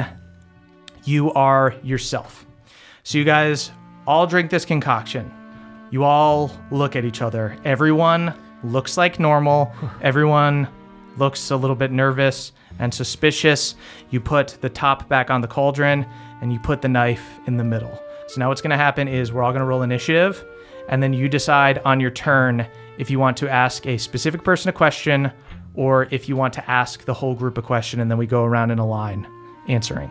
you are yourself. So you guys all drink this concoction. You all look at each other. Everyone looks like normal. Everyone looks a little bit nervous and suspicious. You put the top back on the cauldron, and you put the knife in the middle. So now what's going to happen is we're all going to roll initiative, and then you decide on your turn if you want to ask a specific person a question or if you want to ask the whole group a question, and then we go around in a line answering.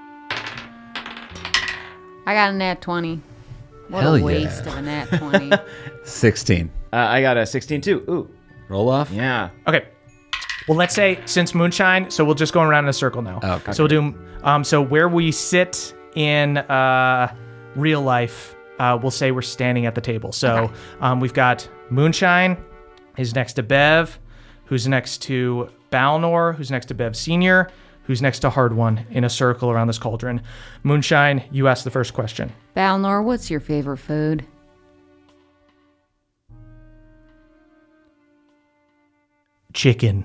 I got a nat 20. What Hell a yeah. waste of a nat 20. 16. I got a 16 too. Ooh, Roll off? yeah. Okay. Well, let's say since Moonshine, so we'll just go around in a circle now. Oh, okay. So we'll do, so where we sit in real life, we'll say we're standing at the table. So we've got Moonshine is next to Bev, who's next to Balnor, who's next to Bev Sr., who's next to Hard One in a circle around this cauldron. Moonshine, you ask the first question. Balnor, what's your favorite food? Chicken.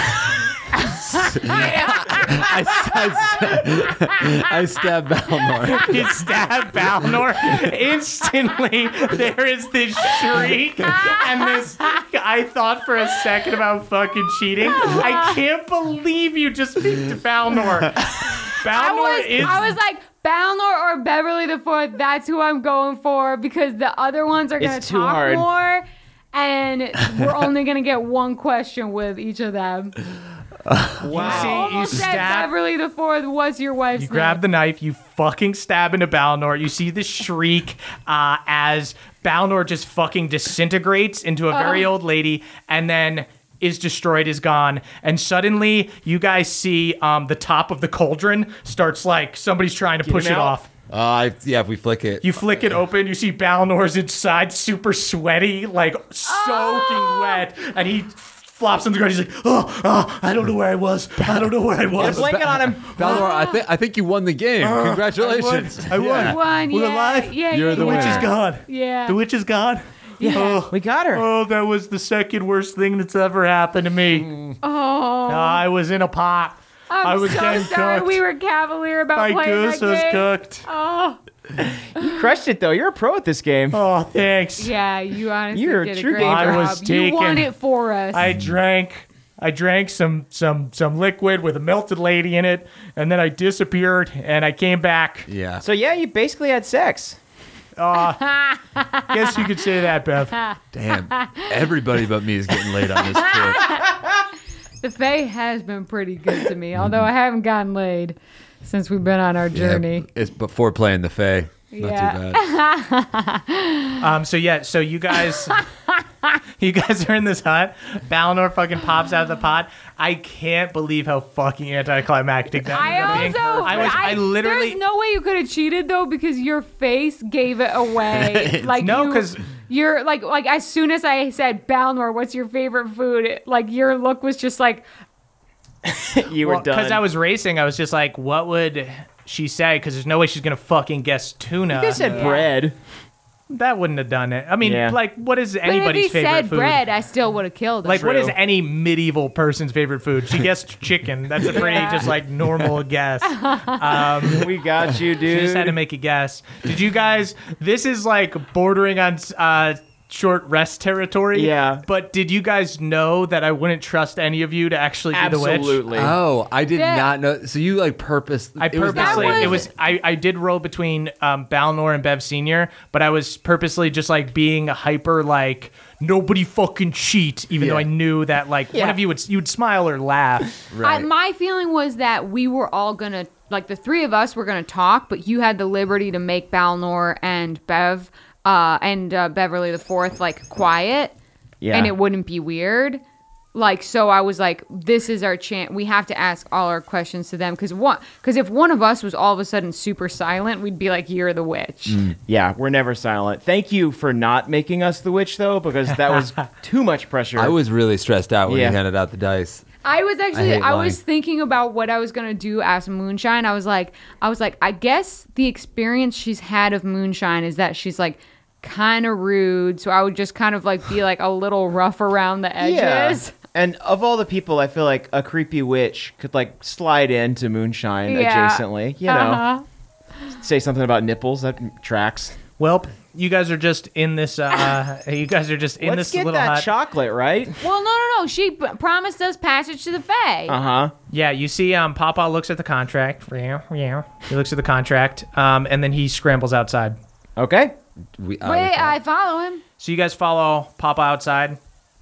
I stab Balnor. You stab Balnor. Instantly, there is this shriek and this. I thought for a second about fucking cheating. I can't believe you just picked Balnor. I was like, Balnor or Beverly the Fourth, that's who I'm going for, because the other ones are going to It's too talk hard. more, and we're only going to get one question with each of them. You Almost said stab. Beverly the Fourth was your wife's You grab name. the knife, you fucking stab into Balnor. You see the shriek as Balnor just fucking disintegrates into a very old lady and then is destroyed, is gone. And suddenly you guys see the top of the cauldron starts like somebody's trying to push him it out. off. If we flick it. You flick it open, you see Balnor's inside super sweaty, like soaking wet, and he flops on the ground. He's like, I don't know where I was. I don't know where I was. Blanket on him. Balnor, I think you won the game. Congratulations. I won. One, We're yeah, alive. Yeah, You're yeah, the The witch winner. is gone. Yeah. The witch is gone. Yeah. We got her. Oh, that was the second worst thing that's ever happened to me. Oh, I was in a pot. I I'm was so getting sorry. cooked. We were cavalier about My playing goose that was game. cooked. Oh, You crushed it though. You're a pro at this game. Oh, thanks. yeah. You honestly You're a did a true great gamer. job. I was You won taken- it for us. I drank some liquid with a melted lady in it, and then I disappeared, and I came back. Yeah. So yeah, you basically had sex. Guess you could say that, Bev. Damn. Everybody but me is getting laid on this trip. The Fae has been pretty good to me, although I haven't gotten laid since we've been on our journey. Yeah, it's before playing the Fae. Not Yeah. too bad. So you guys are in this hut. Balnor fucking pops out of the pot. I can't believe how fucking anticlimactic that ended up being. I literally There's no way you could have cheated though, because your face gave it away. Like No, 'cause- you're like as soon as I said Balnor, what's your favorite food? Like your look was just like, You were done. because I was racing. I was just like, what would she say? Because there's no way she's gonna fucking guess tuna. You guys said bread. That wouldn't have done it. I mean, Yeah. like, what is but if anybody's he favorite said food? bread, I still would have killed him. Like, what is True. any medieval person's favorite food? She guessed chicken. That's a pretty just like normal guess. We got you, She dude. just had to make a guess. Did you guys? This is like bordering on short rest territory. Yeah. But did you guys know that I wouldn't trust any of you to actually be the witch? Absolutely. Oh, I did Yeah. not know. So you like purpose. I purposely, That it was- was, I did roll between Balnor and Bev Senior, but I was purposely just like being a hyper, like, nobody fucking cheat, even though I knew that like one Yeah. of you would smile or laugh. Right. My feeling was that we were all gonna, like the three of us were gonna talk, but you had the liberty to make Balnor and Bev and Beverly the Fourth like quiet, Yeah. and it wouldn't be weird. Like, so I was like, this is our chance. We have to ask all our questions to them because if one of us was all of a sudden super silent, we'd be like, you're the witch. Yeah, we're never silent. Thank you for not making us the witch, though, because that was too much pressure. I was really stressed out when Yeah. you handed out the dice. I was actually, hate I lying. was thinking about what I was gonna do as Moonshine. I was like, I guess the experience she's had of Moonshine is that she's like kind of rude. So I would just kind of like be like a little rough around the edges. And of all the people, I feel like a creepy witch could like slide into Moonshine Yeah. adjacently. You know, Uh-huh. say something about nipples that tracks. Well, you guys are just in this. You guys are just in Let's this get little that hut. chocolate, right? Well, no. She promised us passage to the Fae. Uh-huh. Yeah, you see, Papa looks at the contract. Yeah. He looks at the contract, and then he scrambles outside. Okay. Wait, I follow him. So you guys follow Papa outside.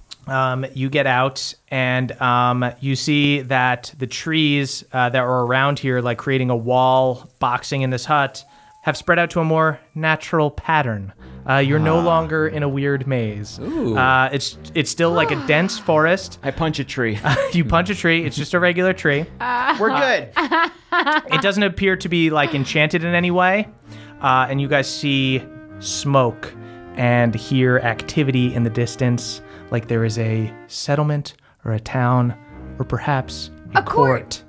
You get out, and you see that the trees that are around here, like creating a wall, boxing in this hut, have spread out to a more natural pattern. You're no longer in a weird maze. Ooh. It's still like a dense forest. I punch a tree. You punch a tree. It's just a regular tree. We're good. It doesn't appear to be like enchanted in any way. And you guys see smoke and hear activity in the distance, like there is a settlement or a town or perhaps a court.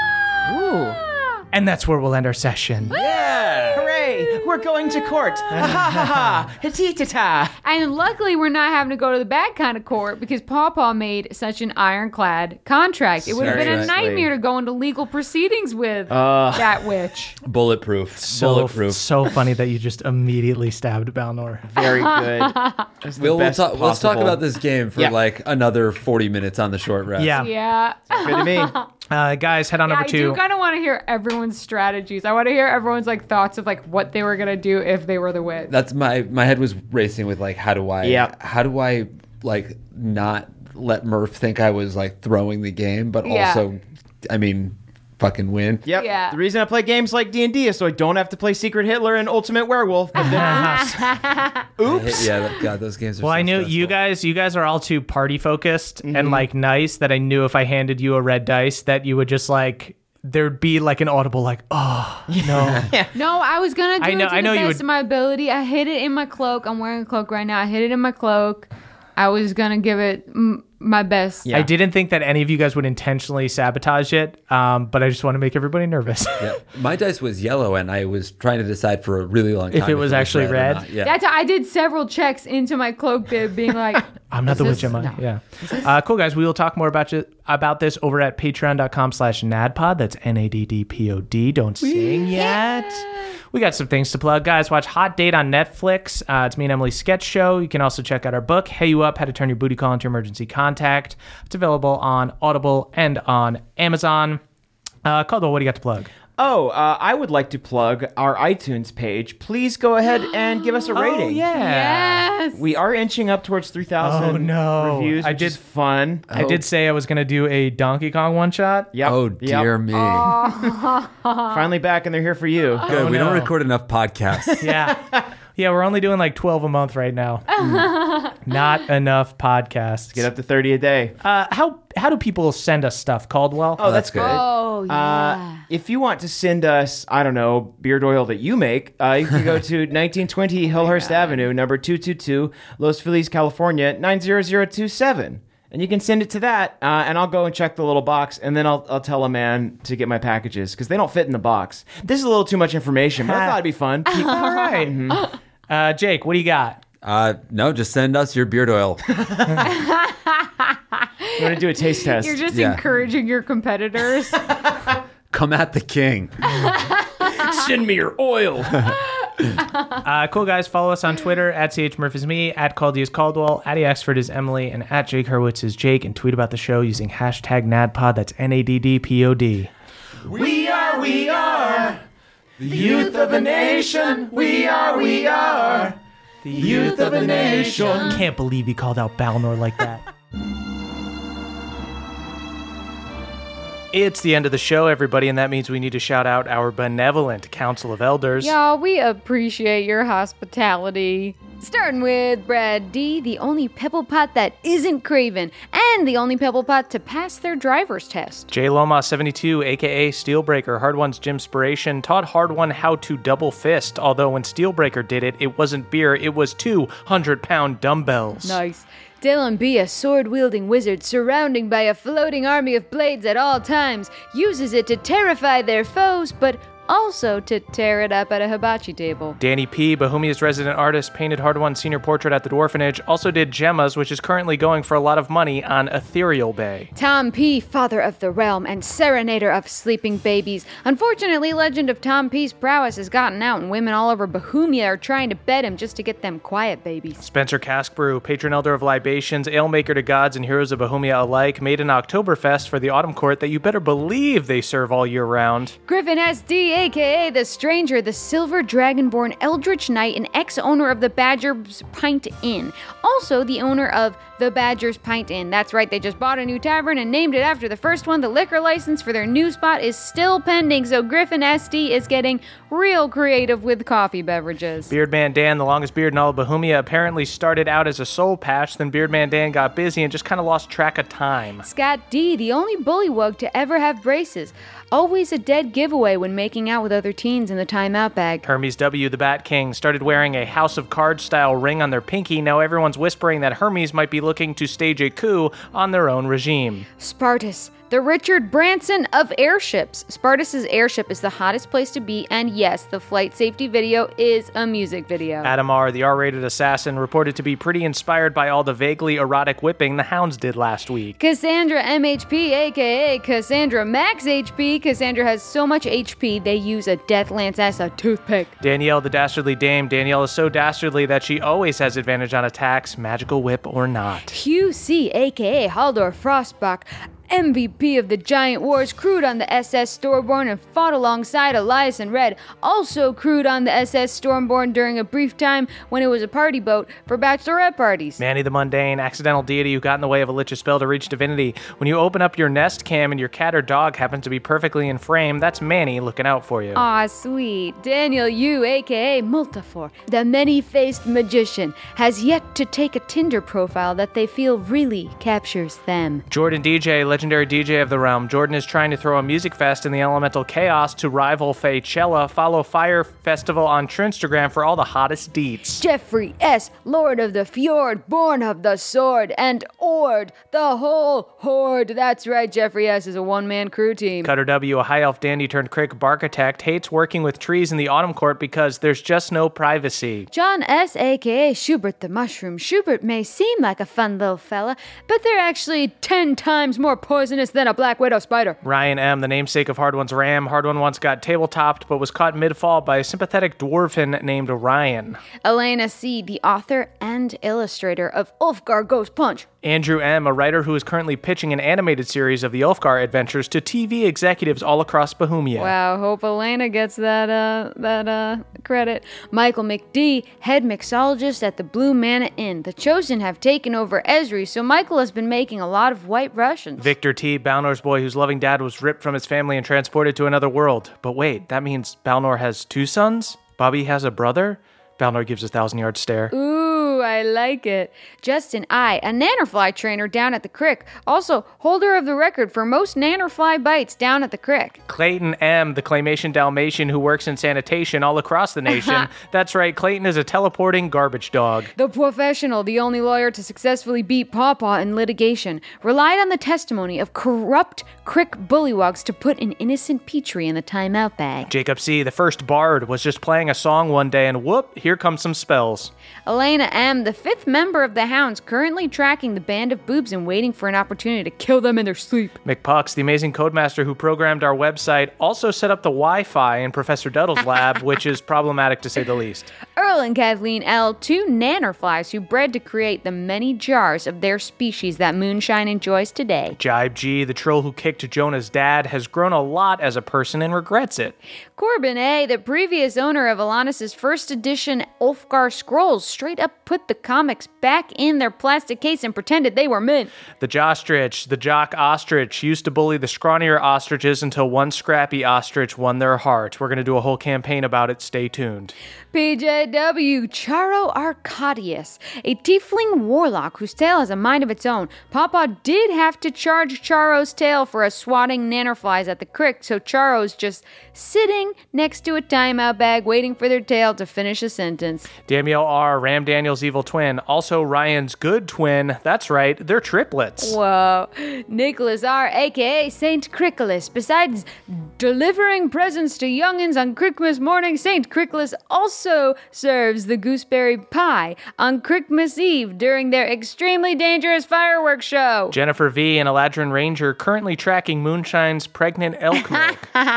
Ooh. And that's where we'll end our session. Hooray! We're going to court. Ha ha ha ha. Hitita. And luckily, we're not having to go to the bad kind of court because Pawpaw made such an ironclad contract. It would have been a Seriously. nightmare to go into legal proceedings with that witch. Bulletproof. Bulletproof. So funny that you just immediately stabbed Balnor. Very good. That's the Let's best talk possible. about this game for Yeah. like another 40 minutes on the short rest. Yeah. Yeah. Good to me. Guys, head on over I do to... kind of want to hear everyone's strategies. I want to hear everyone's like thoughts of like what they were gonna do if they were the witch. That's my head was racing with like how do I Yeah. like not let Murph think I was like throwing the game, but Yeah. also, I mean, fucking win. Yep. Yeah. The reason I play games like D&D is so I don't have to play Secret Hitler and Ultimate Werewolf. But then, oops. Yeah, God, those games are Well, so I knew stressful. you guys are all too party focused and like nice that I knew if I handed you a red dice that you would just like there'd be like an audible like, oh no. No, I was gonna do I know- it to I know the you best would- of my ability. I hid it in my cloak. I'm wearing a cloak right now. I hid it in my cloak. I was gonna give it my best. Yeah. I didn't think that any of you guys would intentionally sabotage it, but I just want to make everybody nervous. Yeah. My dice was yellow, and I was trying to decide for a really long time If it was actually or red? not. Yeah. That's how I did several checks into my cloak bib, being like, I'm not the Is witch, am I? this- no. Yeah. Cool, guys. We will talk more about this over at patreon.com/NADPOD. That's NADDPOD. Don't sing yet. We got some things to plug. Guys, watch Hot Date on Netflix. It's me and Emily's sketch show. You can also check out our book, Hey You Up, How to Turn Your Booty Call into Emergency Contact. It's available on Audible and on Amazon. Caldwell, what do you got to plug? I would like to plug our iTunes page. Please go ahead and give us a rating. Oh, yeah. yes. We are inching up towards 3,000 Oh, no. reviews, I which did- is fun. I did say I was going to do a Donkey Kong one-shot. Yep. Oh, Yep. dear me. Finally back, and they're here for you. Good. We don't no. record enough podcasts. Yeah. Yeah, we're only doing like 12 a month right now. Not enough podcasts. Get up to 30 a day. How do people send us stuff, Caldwell? Oh, that's good. Oh, yeah. If you want to send us, I don't know, beard oil that you make, you can go to 1920 Hillhurst Avenue, number 222, Los Feliz, California, 90027. And you can send it to that, and I'll go and check the little box, and then I'll tell a man to get my packages, because they don't fit in the box. This is a little too much information, but I thought it'd be fun. All right. Jake, what do you got? No, just send us your beard oil. You want to do a taste test? You're just Yeah. encouraging your competitors. Come at the king. Send me your oil. Cool, guys. Follow us on Twitter, at CHMurph is me, at Caldy is Caldwell, at EXford is Emily, and at Jake Hurwitz is Jake, and tweet about the show using hashtag NADPOD. That's NADDPOD. We are the youth of a nation. We are the youth of a nation. Can't believe he called out Balnor like that. It's the end of the show, everybody, and that means we need to shout out our benevolent Council of Elders. Y'all, we appreciate your hospitality. Starting with Brad D., the only pebble pot that isn't craven, and the only pebble pot to pass their driver's test. Jay Loma 72, aka Steelbreaker, Hard One's Gymspiration, taught Hard One how to double fist, although when Steelbreaker did it, it wasn't beer, it was 200-pound dumbbells. Nice. Dylan B., a sword-wielding wizard surrounding by a floating army of blades at all times, uses it to terrify their foes, but also to tear it up at a hibachi table. Danny P., Bohemia's resident artist, painted Hard One's senior portrait at the Dwarfenage, also did Gemma's, which is currently going for a lot of money on Ethereal Bay. Tom P., father of the realm and serenader of sleeping babies. Unfortunately, legend of Tom P.'s prowess has gotten out, and women all over Bohemia are trying to bed him just to get them quiet babies. Spencer Caskbrew, patron elder of libations, alemaker to gods and heroes of Bohemia alike, made an Oktoberfest for the Autumn Court that you better believe they serve all year round. Griffin S.D., a.k.a. The Stranger, the Silver Dragonborn Eldritch Knight and ex-owner of the Badger's Pint Inn. Also the owner of the Badger's Pint Inn. That's right, they just bought a new tavern and named it after the first one. The liquor license for their new spot is still pending, so Griffin S.D. is getting real creative with coffee beverages. Beardman Dan, the longest beard in all of Bohemia, apparently started out as a soul patch, then Beardman Dan got busy and just kind of lost track of time. Scott D., the only bullywug to ever have braces. Always a dead giveaway when making out with other teens in the timeout bag. Hermes W., the Bat King, started wearing a House of Cards style ring on their pinky. Now everyone's whispering that Hermes might be looking to stage a coup on their own regime. Spartus, the Richard Branson of airships. Spartus's airship is the hottest place to be, and yes, the flight safety video is a music video. Adam R., the R-rated assassin, reported to be pretty inspired by all the vaguely erotic whipping the hounds did last week. Cassandra MHP, aka Cassandra Max HP. Cassandra has so much HP, they use a death lance as a toothpick. Danielle, the dastardly dame. Danielle is so dastardly that she always has advantage on attacks, magical whip or not. QC, aka Haldor Frostbach. MVP of the Giant Wars, crewed on the SS Stormborn and fought alongside Elias and Red. Also crewed on the SS Stormborn during a brief time when it was a party boat for bachelorette parties. Manny the Mundane, accidental deity who got in the way of a lich's spell to reach divinity. When you open up your Nest Cam and your cat or dog happens to be perfectly in frame, that's Manny looking out for you. Aw, sweet. Daniel Yu, aka Multifor, the many-faced magician, has yet to take a Tinder profile that they feel really captures them. Jordan DJ, legendary DJ of the realm. Jordan is trying to throw a music fest in the elemental chaos to rival Feychella. Follow Fire Festival on Trinstagram for all the hottest deets. Jeffrey S., Lord of the Fjord, born of the sword, and Ord, the whole horde. That's right, Jeffrey S. is a one-man crew team. Cutter W., a high elf dandy turned crick architect, hates working with trees in the autumn court because there's just no privacy. John S., aka Schubert the Mushroom. Schubert may seem like a fun little fella, but they're actually 10 times more poisonous than a black widow spider. Ryan M., the namesake of Hard One's ram. Hard One once got tabletopped but was caught mid-fall by a sympathetic dwarfin named Ryan. Elena C., the author and illustrator of Ulfgar Ghost Punch. Andrew M., a writer who is currently pitching an animated series of the Ulfgar adventures to TV executives all across Bohemia. Wow, hope Elena gets that credit. Michael McD., head mixologist at the Blue Manna Inn. The Chosen have taken over Esri, so Michael has been making a lot of White Russians. Victor T., Balnor's boy whose loving dad was ripped from his family and transported to another world. But wait, that means Balnor has 2 sons? Bobby has a brother? Balnor gives a 1,000-yard stare. Ooh, I like it. Justin I., a nannerfly trainer down at the crick. Also, holder of the record for most nannerfly bites down at the crick. Clayton M., the claymation Dalmatian who works in sanitation all across the nation. That's right, Clayton is a teleporting garbage dog. The professional, the only lawyer to successfully beat Pawpaw in litigation, relied on the testimony of corrupt crick bullywogs to put an innocent Petrie in the timeout bag. Jacob C., the first bard, was just playing a song one day and whoop, here comes some spells. Elena M., the 5th member of the Hounds, currently tracking the band of boobs and waiting for an opportunity to kill them in their sleep. McPucks, the amazing codemaster who programmed our website, also set up the Wi-Fi in Professor Duddle's lab, which is problematic to say the least. Earl and Kathleen L., 2 nannerflies who bred to create the many jars of their species that Moonshine enjoys today. Jibe G., the troll who kicked Jonah's dad, has grown a lot as a person and regrets it. Corbin A., the previous owner of Alanis' first edition Ulfgar Scrolls, straight up put the comics back in their plastic case and pretended they were mint. The Jostrich, the jock ostrich, used to bully the scrawnier ostriches until one scrappy ostrich won their heart. We're going to do a whole campaign about it. Stay tuned. PJW, Charo Arcadius, a tiefling warlock whose tail has a mind of its own. Papa did have to charge Charo's tail for a swatting nannerflies at the crick, so Charo's just sitting next to a timeout bag waiting for their tail to finish a sentence. Daniel R., Ram Daniel's evil twin, also Ryan's good twin. That's right, they're triplets. Whoa. Nicholas R., aka Saint Cricolas. Besides delivering presents to youngins on Christmas morning, Saint Cricolas also serves the gooseberry pie on Christmas Eve during their extremely dangerous fireworks show. Jennifer V., an Eladrin Ranger, currently tracking Moonshine's pregnant elk milk.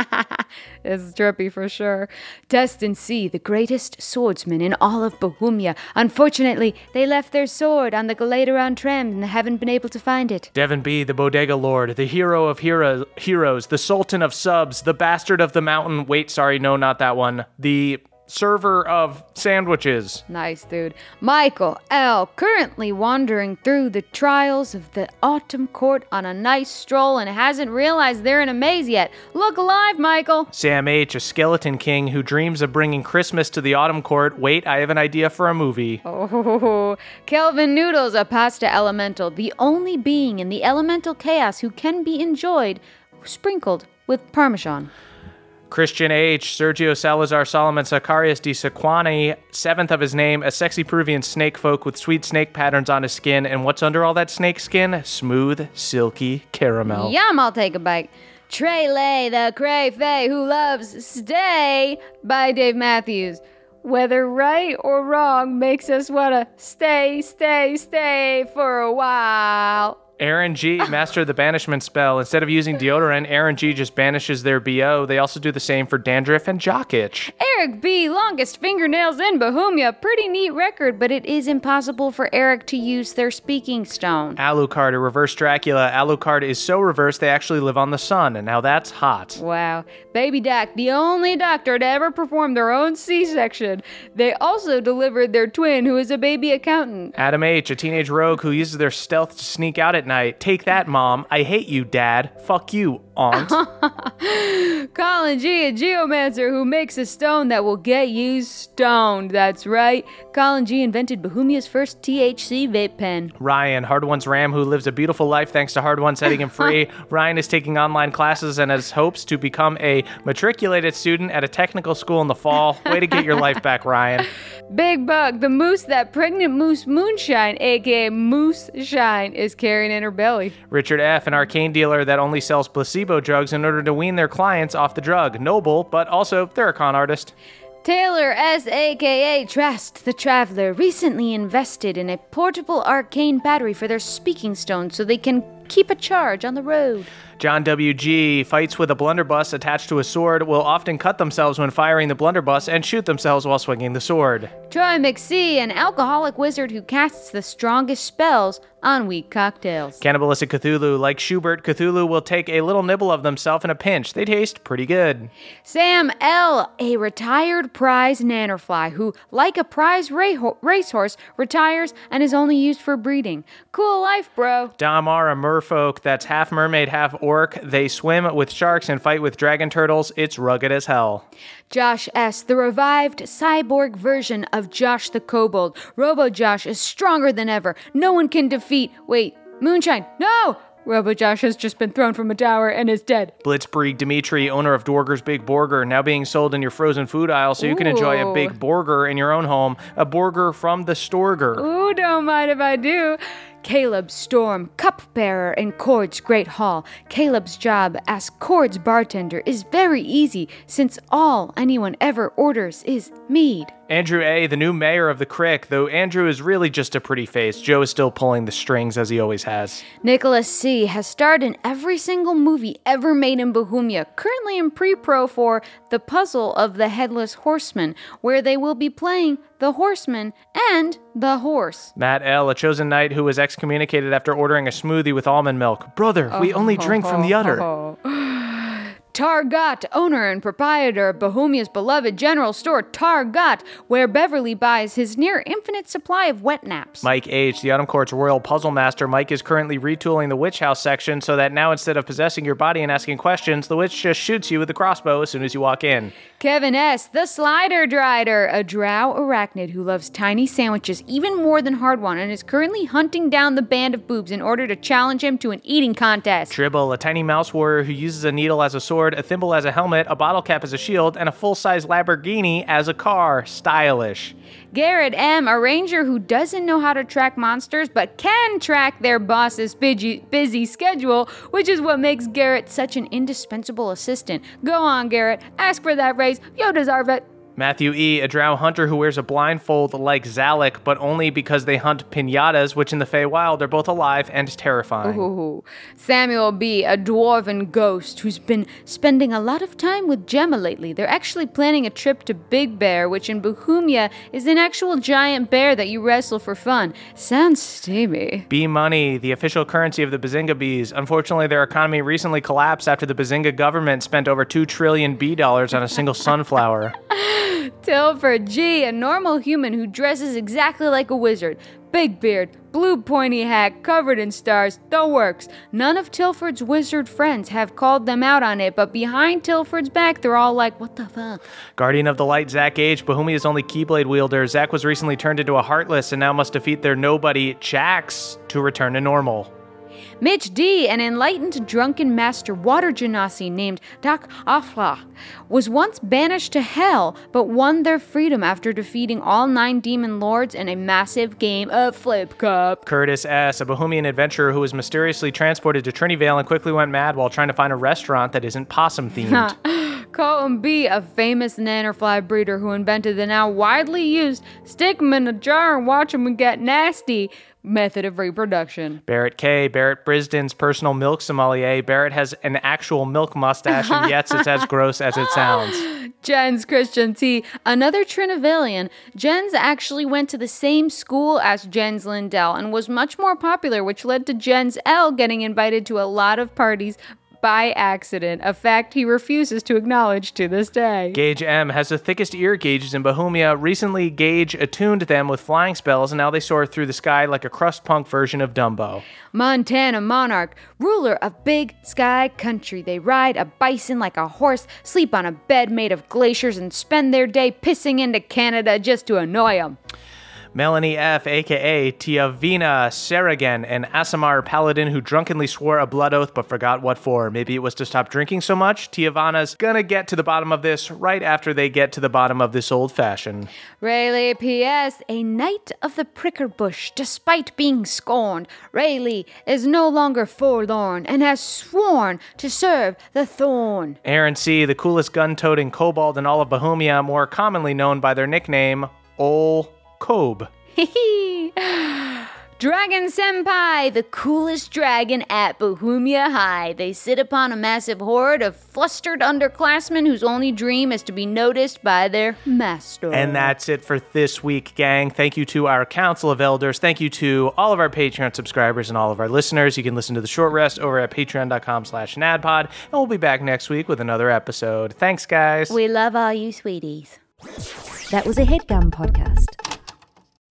It's trippy for sure. Destin C., the greatest swordsman in all of Bohemia. Unfortunately, they left their sword on the Galateron tram and haven't been able to find it. Devin B., the Bodega Lord, the hero of heroes, the Sultan of subs, the bastard of the mountain. Wait, sorry, no, not that one. The server of sandwiches. Nice, dude. Michael L., currently wandering through the trials of the autumn court on a nice stroll and hasn't realized they're in a maze yet. Look alive, Michael. Sam H., a skeleton king who dreams of bringing Christmas to the autumn court. Wait, I have an idea for a movie. Oh, Kelvin Noodles, a pasta elemental, the only being in the elemental chaos who can be enjoyed, sprinkled with Parmesan. Christian H., Sergio Salazar Solomon Sacarius de Sequani, 7th of his name, a sexy Peruvian snake folk with sweet snake patterns on his skin. And what's under all that snake skin? Smooth, silky caramel. Yum, I'll take a bite. Trey Lay, the cray fay who loves Stay by Dave Matthews. Whether right or wrong makes us want to stay for a while. Aaron G, master of the banishment spell. Instead of using deodorant, Aaron G just banishes their BO. They also do the same for dandruff and jock itch. Eric B, longest fingernails in Bohemia. Pretty neat record, but it is impossible for Eric to use their speaking stone. Alucard, a reverse Dracula. Alucard is so reversed they actually live on the sun, and now that's hot. Wow. Baby Doc, the only doctor to ever perform their own C-section. They also delivered their twin, who is a baby accountant. Adam H, a teenage rogue who uses their stealth to sneak out at night. Take that, Mom. I hate you, Dad. Fuck you, Aunt. Colin G, a geomancer who makes a stone that will get you stoned. That's right. Colin G invented Bohemia's first THC vape pen. Ryan, Hard One's Ram, who lives a beautiful life thanks to Hard One setting him free. Ryan is taking online classes and has hopes to become a matriculated student at a technical school in the fall. Way to get your life back, Ryan. Big Bug, the moose that pregnant moose Moonshine, aka Moose Shine, is carrying in her belly. Richard F, an arcane dealer that only sells placebo drugs in order to wean their clients off the drug. Noble, but also they're a con artist. Taylor S, aka Trust the Traveler, recently invested in a portable arcane battery for their speaking stone so they can keep a charge on the road. John W.G. fights with a blunderbuss attached to a sword, will often cut themselves when firing the blunderbuss and shoot themselves while swinging the sword. Troy McSee, an alcoholic wizard who casts the strongest spells on weak cocktails. Cannibalistic Cthulhu, like Schubert, Cthulhu will take a little nibble of themselves in a pinch. They taste pretty good. Sam L., a retired prize nannerfly who, like a prize racehorse, retires and is only used for breeding. Cool life, bro. Dom R., a merfolk that's half mermaid, half orc. They swim with sharks and fight with dragon turtles. It's rugged as hell. Josh S., the revived cyborg version of Josh the Kobold. Robo-Josh is stronger than ever. No one can defeat... Wait, Moonshine, no! Robo-Josh has just been thrown from a tower and is dead. Blitzkrieg Dimitri, owner of Dorger's Big Burger, now being sold in your frozen food aisle so you can enjoy a big burger in your own home. A burger from the Storger. Ooh, don't mind if I do. Caleb Storm, cupbearer in Cord's Great Hall. Caleb's job as Cord's bartender is very easy since all anyone ever orders is mead. Andrew A., the new mayor of the Crick, though Andrew is really just a pretty face. Joe is still pulling the strings as he always has. Nicholas C. has starred in every single movie ever made in Bohemia, currently in pre-pro for The Puzzle of the Headless Horseman, where they will be playing the Horseman and the Horse. Matt L., a chosen knight who was excommunicated after ordering a smoothie with almond milk. Brother, we only drink from the udder. Targot, owner and proprietor of Bohemia's beloved general store, Targot, where Beverly buys his near-infinite supply of wet naps. Mike H., the Autumn Court's royal puzzle master. Mike is currently retooling the witch house section so that now instead of possessing your body and asking questions, the witch just shoots you with a crossbow as soon as you walk in. Kevin S., the Slider Drider, a drow arachnid who loves tiny sandwiches even more than hard one and is currently hunting down the band of boobs in order to challenge him to an eating contest. Tribble, a tiny mouse warrior who uses a needle as a sword, a thimble as a helmet, a bottle cap as a shield, and a full-size Lamborghini as a car. Stylish. Garrett M., a ranger who doesn't know how to track monsters but can track their boss's busy schedule, which is what makes Garrett such an indispensable assistant. Go on, Garrett. Ask for that raise. You deserve it. Matthew E., a drow hunter who wears a blindfold like Zalek, but only because they hunt pinatas, which in the Feywild are both alive and terrifying. Ooh. Samuel B., a dwarven ghost who's been spending a lot of time with Gemma lately. They're actually planning a trip to Big Bear, which in Bohemia is an actual giant bear that you wrestle for fun. Sounds steamy. B Money, the official currency of the Bazinga Bees. Unfortunately, their economy recently collapsed after the Bazinga government spent over $2 trillion B dollars on a single sunflower. Tilford G., a normal human who dresses exactly like a wizard. Big beard, blue pointy hat, covered in stars, the works. None of Tilford's wizard friends have called them out on it, but behind Tilford's back, they're all like, what the fuck? Guardian of the Light, Zach H., Bohemia's only Keyblade wielder. Zach was recently turned into a Heartless and now must defeat their nobody, Jax, to return to normal. Mitch D., an enlightened drunken master water genasi named Dak Afla, was once banished to hell, but won their freedom after defeating all 9 demon lords in a massive game of Flip Cup. Curtis S., a Bohemian adventurer who was mysteriously transported to Trinivale and quickly went mad while trying to find a restaurant that isn't possum-themed. Colton B., a famous nannerfly breeder who invented the now widely used stick 'em in a jar and watch 'em get nasty method of reproduction. Barrett K. Barrett Brisden's personal milk sommelier. Barrett has an actual milk mustache, and yes, it's as gross as it sounds. Jens Christian T. Another Trinivilian. Jens actually went to the same school as Jens Lindell and was much more popular, which led to Jens L. getting invited to a lot of parties by accident, a fact he refuses to acknowledge to this day. Gage M. has the thickest ear gauges in Bohemia. Recently, Gage attuned them with flying spells, and now they soar through the sky like a crust punk version of Dumbo. Montana Monarch, ruler of big sky country. They ride a bison like a horse, sleep on a bed made of glaciers, and spend their day pissing into Canada just to annoy them. Melanie F., a.k.a. Tiavina Saragan, an Asimar paladin who drunkenly swore a blood oath but forgot what for. Maybe it was to stop drinking so much. Tiavana's gonna get to the bottom of this right after they get to the bottom of this old fashioned. Rayleigh P.S., a knight of the pricker bush, despite being scorned. Rayleigh is no longer forlorn and has sworn to serve the thorn. Aaron C., the coolest gun-toting kobold in all of Bohemia, more commonly known by their nickname, Ol Kobe. Dragon Senpai, the coolest dragon at Bohemia High. They sit upon a massive horde of flustered underclassmen whose only dream is to be noticed by their master. And that's it for this week, gang. Thank you to our Council of Elders. Thank you to all of our Patreon subscribers and all of our listeners. You can listen to The Short Rest over at patreon.com/nadpod. And we'll be back next week with another episode. Thanks, guys. We love all you sweeties. That was a HeadGum podcast.